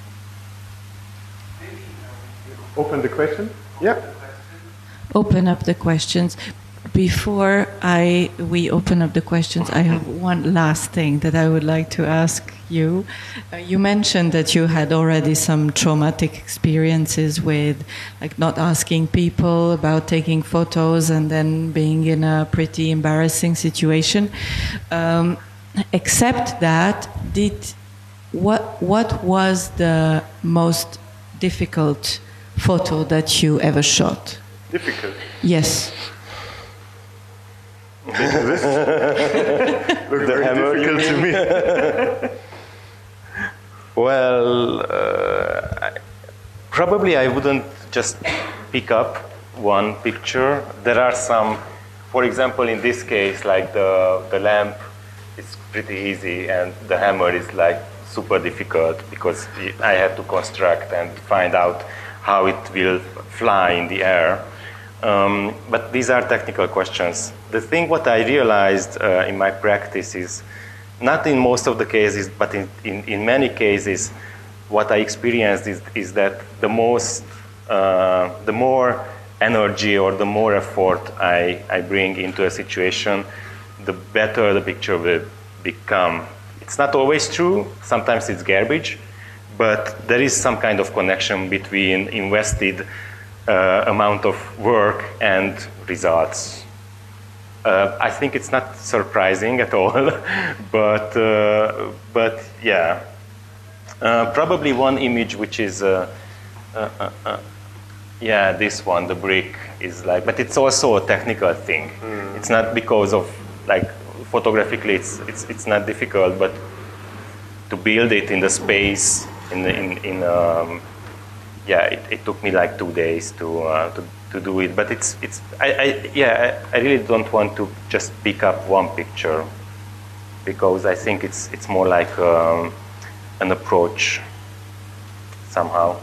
Open the question? Yeah. Open up the questions. Before I we open up the questions, I have one last thing that I would like to ask you. Uh, you mentioned that you had already some traumatic experiences with, like, not asking people about taking photos and then being in a pretty embarrassing situation. Um, except that, did what what was the most difficult photo that you ever shot? Difficult? Yes. This looked very difficult to me. Well, uh, I, probably I wouldn't just pick up one picture. There are some, for example, in this case, like the, the lamp is pretty easy and the hammer is like super difficult because I had to construct and find out how it will fly in the air. Um, but these are technical questions. The thing what I realized uh, in my practice is, not in most of the cases, but in, in, in many cases, what I experienced is, is that the most, uh, the more energy or the more effort I, I bring into a situation, the better the picture will become. It's not always true, sometimes it's garbage, but there is some kind of connection between invested uh, amount of work and results. Uh, I think it's not surprising at all, but, uh, but yeah. Uh, probably one image which is, uh, uh, uh, uh, yeah, this one, the brick, is like, but it's also a technical thing. Mm. It's not because of, like, photographically it's, it's, it's not difficult, but to build it in the space, in, the, in, in um, yeah, it, it took me like two days to, uh, to, to do it. But it's, it's I, I, yeah, I, I really don't want to just pick up one picture, because I think it's, it's more like um, an approach somehow.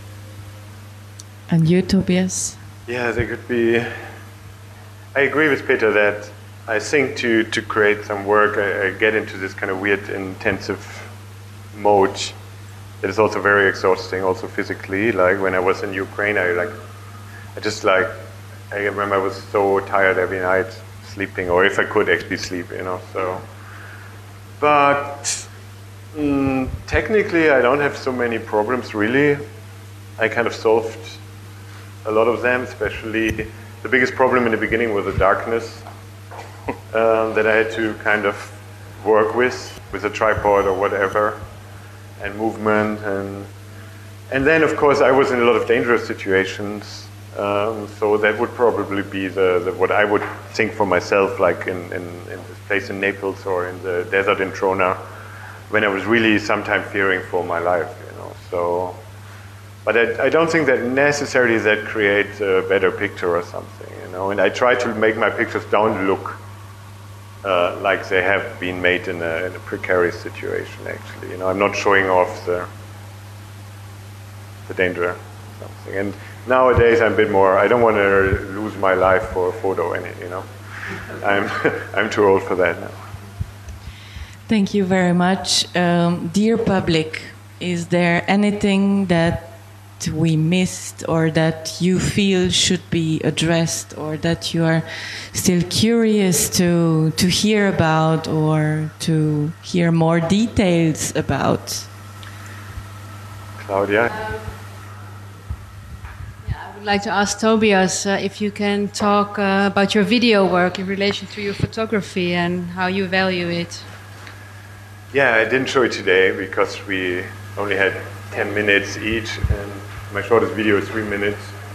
And you, Tobias? Yeah, there could be. I agree with Peter that I think to, to create some work, I, I get into this kind of weird intensive mode. It is also very exhausting, also physically. Like when I was in Ukraine, I like, I just like, I remember I was so tired every night sleeping, or if I could actually sleep, you know. So, but mm, technically, I don't have so many problems really. I kind of solved a lot of them, especially the biggest problem in the beginning was the darkness um, that I had to kind of work with, with a tripod or whatever, and movement, and and then of course I was in a lot of dangerous situations, um, so that would probably be the, the what I would think for myself, like in, in, in this place in Naples or in the desert in Trona, when I was really sometimes fearing for my life, you know. So. But I, I don't think that necessarily that creates a better picture or something, you know. And I try to make my pictures don't look uh, like they have been made in a, in a precarious situation. Actually, you know, I'm not showing off the the danger or something. And nowadays I'm a bit more. I don't want to lose my life for a photo, any, you know. I'm I'm too old for that now. Thank you very much, um, dear public. Is there anything that we missed, or that you feel should be addressed, or that you are still curious to to hear about, or to hear more details about? Claudia? Um, yeah, I would like to ask Tobias uh, if you can talk uh, about your video work in relation to your photography and how you value it. Yeah, I didn't show it today because we only had ten minutes each, and my shortest video is three minutes.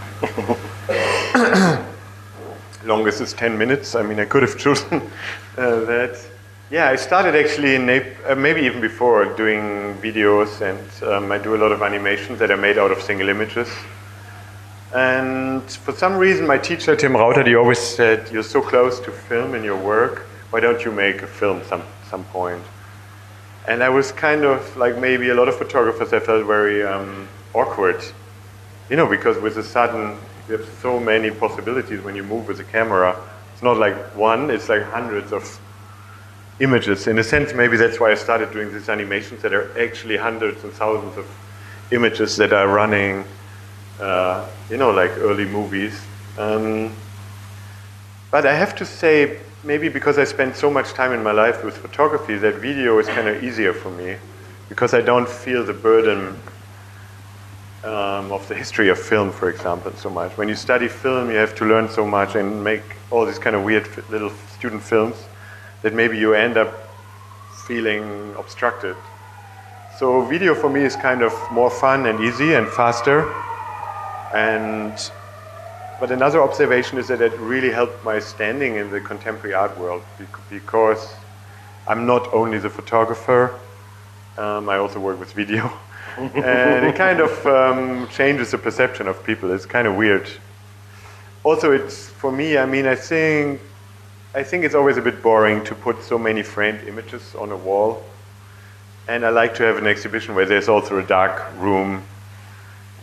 Longest is ten minutes. I mean, I could have chosen uh, that. Yeah, I started actually in Nap- uh, maybe even before doing videos, and um, I do a lot of animations that are made out of single images. And for some reason, my teacher, Tim Rautert, he always said, "You're so close to film in your work. Why don't you make a film some some point?" And I was kind of like maybe a lot of photographers, I felt very um, awkward. You know, because with a sudden, you have so many possibilities when you move with a camera. It's not like one, it's like hundreds of images. In a sense, maybe that's why I started doing these animations that are actually hundreds and thousands of images that are running, uh, you know, like early movies. Um, but I have to say, maybe because I spent so much time in my life with photography, that video is kind of easier for me, because I don't feel the burden Um, of the history of film, for example, so much. When you study film, you have to learn so much and make all these kind of weird little student films that maybe you end up feeling obstructed. So video for me is kind of more fun and easy and faster. And but another observation is that it really helped my standing in the contemporary art world, because I'm not only the photographer, um, I also work with video. And it kind of um, changes the perception of people. It's kind of weird. Also, it's for me. I mean, I think, I think it's always a bit boring to put so many framed images on a wall. And I like to have an exhibition where there's also a dark room,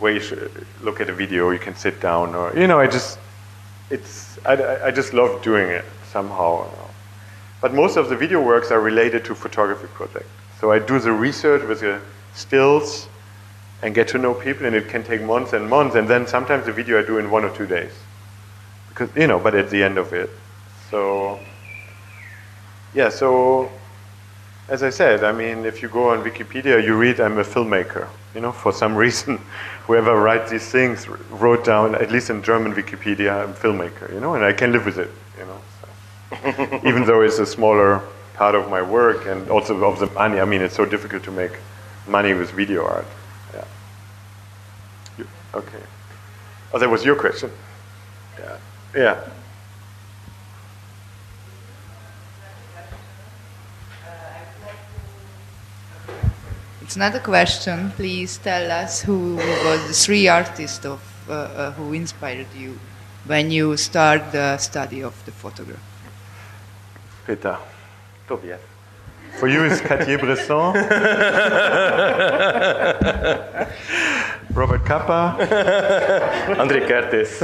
way you should look at a video, you can sit down, or you know, I just, it's, I, I just love doing it somehow. You know. But most of the video works are related to photography projects. So I do the research with the stills and get to know people, and it can take months and months, and then sometimes the video I do in one or two days. Because, you know, but at the end of it. So, yeah, so, as I said, I mean, if you go on Wikipedia, you read I'm a filmmaker. You know, for some reason, whoever writes these things wrote down, at least in German Wikipedia, I'm a filmmaker, you know, and I can live with it, you know. So. Even though it's a smaller part of my work and also of the money. I mean, it's so difficult to make money with video art. Yeah. You, okay. Oh, that was your question? Yeah. Yeah. It's not a question. Please tell us who was the three artists of, uh, uh, who inspired you when you start the study of the photography. Peter. Tobias. For you, it's Cartier-Bresson. Robert Capa. André Curtis.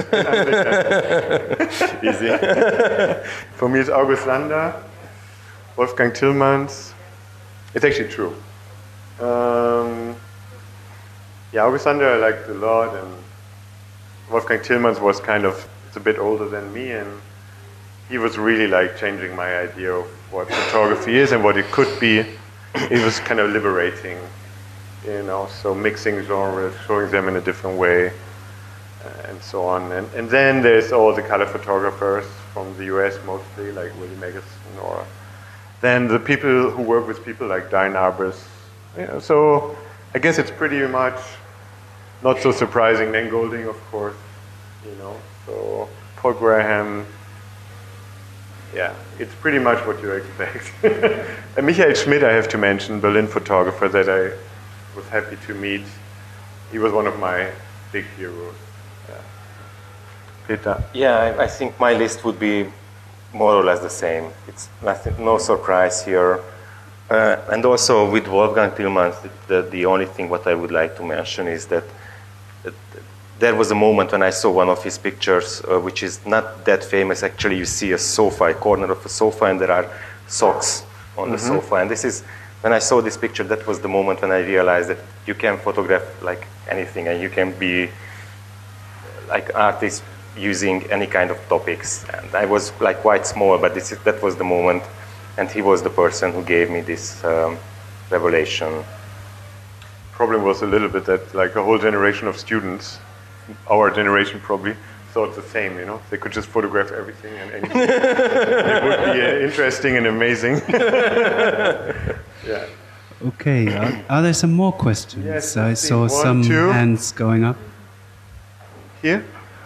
Easy. For me, it's August Sander, Wolfgang Tillmans. It's actually true. Um, yeah, August Sander I liked a lot, and Wolfgang Tillmans was kind of, it's a bit older than me, and he was really like changing my idea of what photography is and what it could be. It was kind of liberating, you know, so mixing genres, showing them in a different way, uh, and so on. And, and then there's all the color photographers from the U S mostly, like Willie Magnuson, or then the people who work with people like Diane Arbus. You know, so I guess it's pretty much not so surprising. Then Golding, of course, you know, so Paul Graham. Yeah, it's pretty much what you expect. And Michael Schmidt, I have to mention, Berlin photographer that I was happy to meet. He was one of my big heroes. Yeah. Peter. Yeah, I, I think my list would be more or less the same. It's nothing, no surprise here. Uh, and also with Wolfgang Tillmans, the, the only thing what I would like to mention is that, that there was a moment when I saw one of his pictures, uh, which is not that famous. Actually, you see a sofa, a corner of a sofa, and there are socks on mm-hmm. the sofa. And this is, when I saw this picture, that was the moment when I realized that you can photograph like anything, and you can be like artist using any kind of topics. And I was like quite small, but this is, that was the moment, and he was the person who gave me this um, revelation. Problem was a little bit that like a whole generation of students, our generation probably, thought the same, you know? They could just photograph everything and anything. It would be uh, interesting and amazing. Yeah. Okay, are, are there some more questions? Yes, I saw one, some two. hands going up. Here?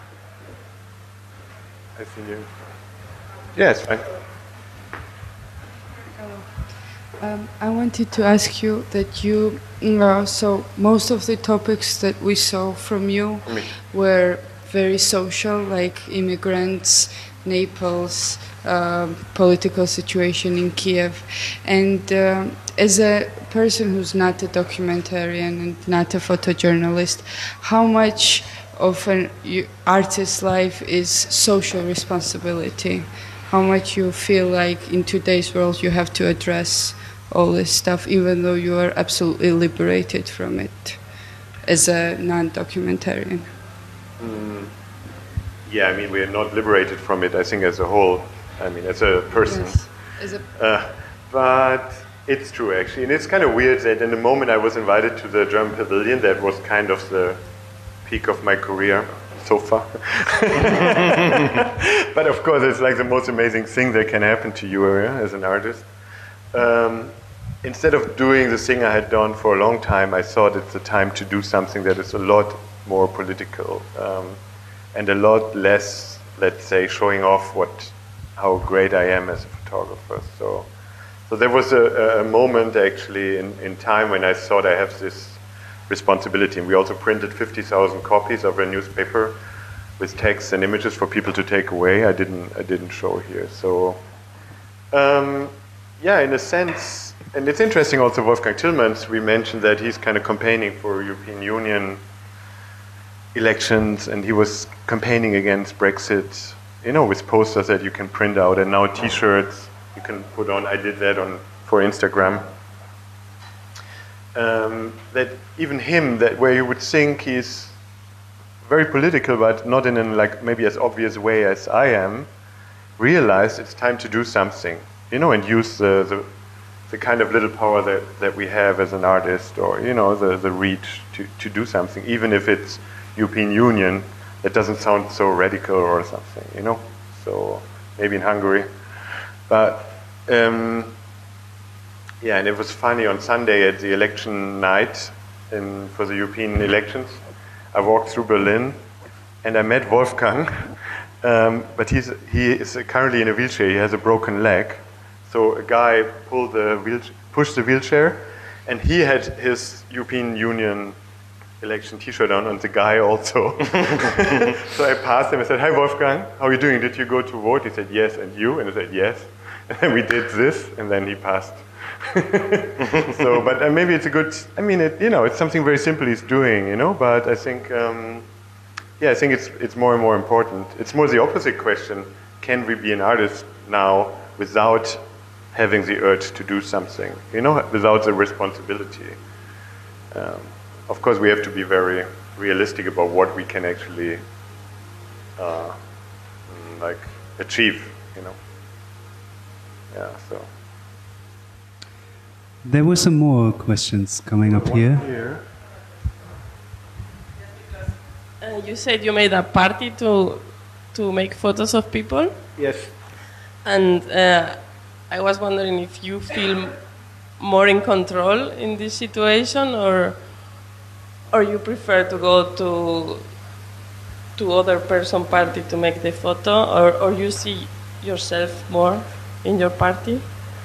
I see you. Yes, fine. Um, I wanted to ask you that you, uh, so most of the topics that we saw from you were very social, like immigrants, Naples, um, political situation in Kiev. And um, as a person who's not a documentarian and not a photojournalist, how much of an you, artist's life is social responsibility? How much you feel like in today's world you have to address all this stuff, even though you are absolutely liberated from it as a non-documentarian? Mm, yeah, I mean, we are not liberated from it, I think, as a whole. I mean, as a person. Yes. As a uh, but it's true, actually. And it's kind of weird that in the moment I was invited to the German Pavilion, that was kind of the peak of my career so far. But of course, it's like the most amazing thing that can happen to you uh, as an artist. Um, instead of doing the thing I had done for a long time, I thought it's the time to do something that is a lot more political um, and a lot less, let's say, showing off what how great I am as a photographer. So, so there was a, a moment actually in, in time when I thought I have this responsibility. And we also printed fifty thousand copies of a newspaper with text and images for people to take away. I didn't I didn't show here. So. Um, Yeah, in a sense, and it's interesting also, Wolfgang Tillmans, we mentioned that he's kind of campaigning for European Union elections, and he was campaigning against Brexit, you know, with posters that you can print out, and now T-shirts you can put on. I did that on for Instagram. Um, that even him, that where you would think he's very political, but not in a like maybe as obvious way as I am, realized it's time to do something, you know, and use the the, the kind of little power that, that we have as an artist, or you know, the, the reach to, to do something, even if it's European Union. That doesn't sound so radical or something, you know. So maybe in Hungary, but. Um, Yeah, and it was funny, on Sunday at the election night in, for the European elections, I walked through Berlin and I met Wolfgang, um, but he's, he is currently in a wheelchair. He has a broken leg. So a guy pulled the wheel, pushed the wheelchair, and he had his European Union election T-shirt on, and the guy also. So I passed him and said, "Hi Wolfgang, how are you doing? Did you go to vote?" He said, "Yes." "And you?" And I said, "Yes." And then we did this, and then he passed. So, but uh, maybe it's a good, I mean, it, you know, it's something very simple he's doing, you know, but I think, um, yeah, I think it's, it's more and more important. It's more the opposite question. Can we be an artist now without having the urge to do something, you know, without the responsibility? Um, of course, we have to be very realistic about what we can actually, uh, like, achieve, you know. Yeah, so. There were some more questions coming up here. here. Uh, you said you made a party to to make photos of people. Yes. And uh, I was wondering if you feel more in control in this situation, or or you prefer to go to to other person party to make the photo, or or you see yourself more in your party?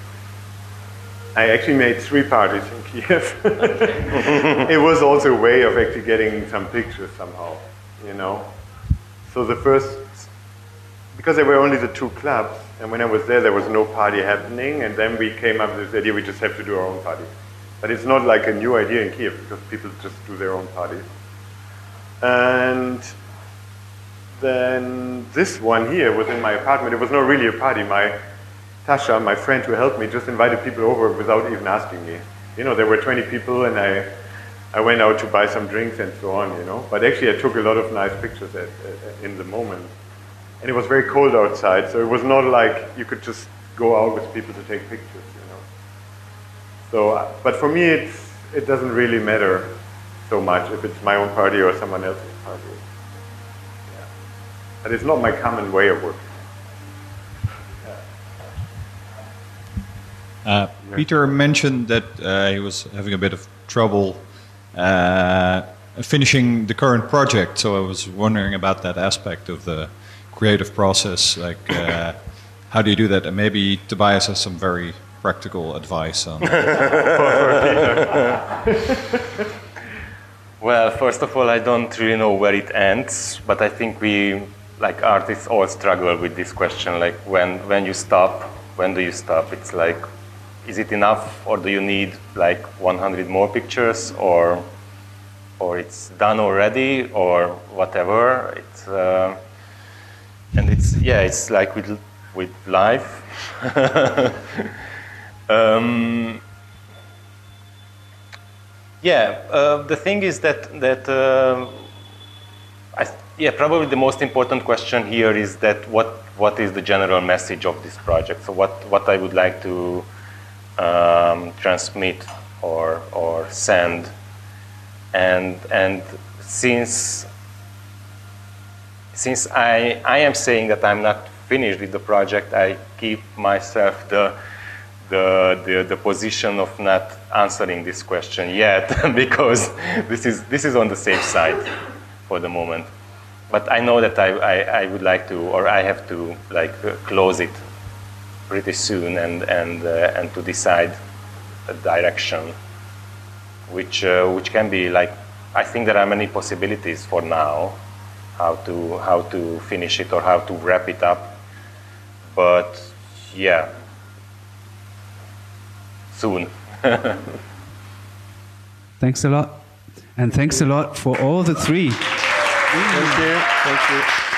I actually made three parties in Kiev. Okay. It was also a way of actually getting some pictures somehow, you know. So the first, because there were only the two clubs, and when I was there, there was no party happening, and then we came up with this idea we just have to do our own party. But it's not like a new idea in Kiev, because people just do their own parties. And then this one here was in my apartment. It was not really a party. My Tasha, my friend who helped me, just invited people over without even asking me. You know, there were twenty people, and I, I went out to buy some drinks and so on, you know. But actually, I took a lot of nice pictures at, at, in the moment. And it was very cold outside, so it was not like you could just go out with people to take pictures, you know. So, but for me, it's, it doesn't really matter so much if it's my own party or someone else's party. Yeah. But it's not my common way of working. Uh, Peter mentioned that uh, he was having a bit of trouble uh, finishing the current project, so I was wondering about that aspect of the creative process, like uh, how do you do that? And maybe Tobias has some very practical advice on Well, first of all, I don't really know where it ends, but I think we, like artists, all struggle with this question, like when, when you stop, when do you stop? It's like, is it enough, or do you need like one hundred more pictures, or or it's done already, or whatever? It's uh, and it's yeah, it's like with with life. um, yeah, uh, the thing is that that uh, I yeah probably the most important question here is that what what is the general message of this project? So what what I would like to Um, transmit or or send, and and since since I I am saying that I'm not finished with the project, I keep myself the the the, the position of not answering this question yet because this is this is on the safe side for the moment. But I know that I I, I would like to, or I have to like uh, close it pretty soon, and and uh, and to decide a direction, which uh, which can be like, I think there are many possibilities for now, how to how to finish it or how to wrap it up, but yeah, soon. Thanks a lot, and thanks a lot for all the three. Thank you. Thank you.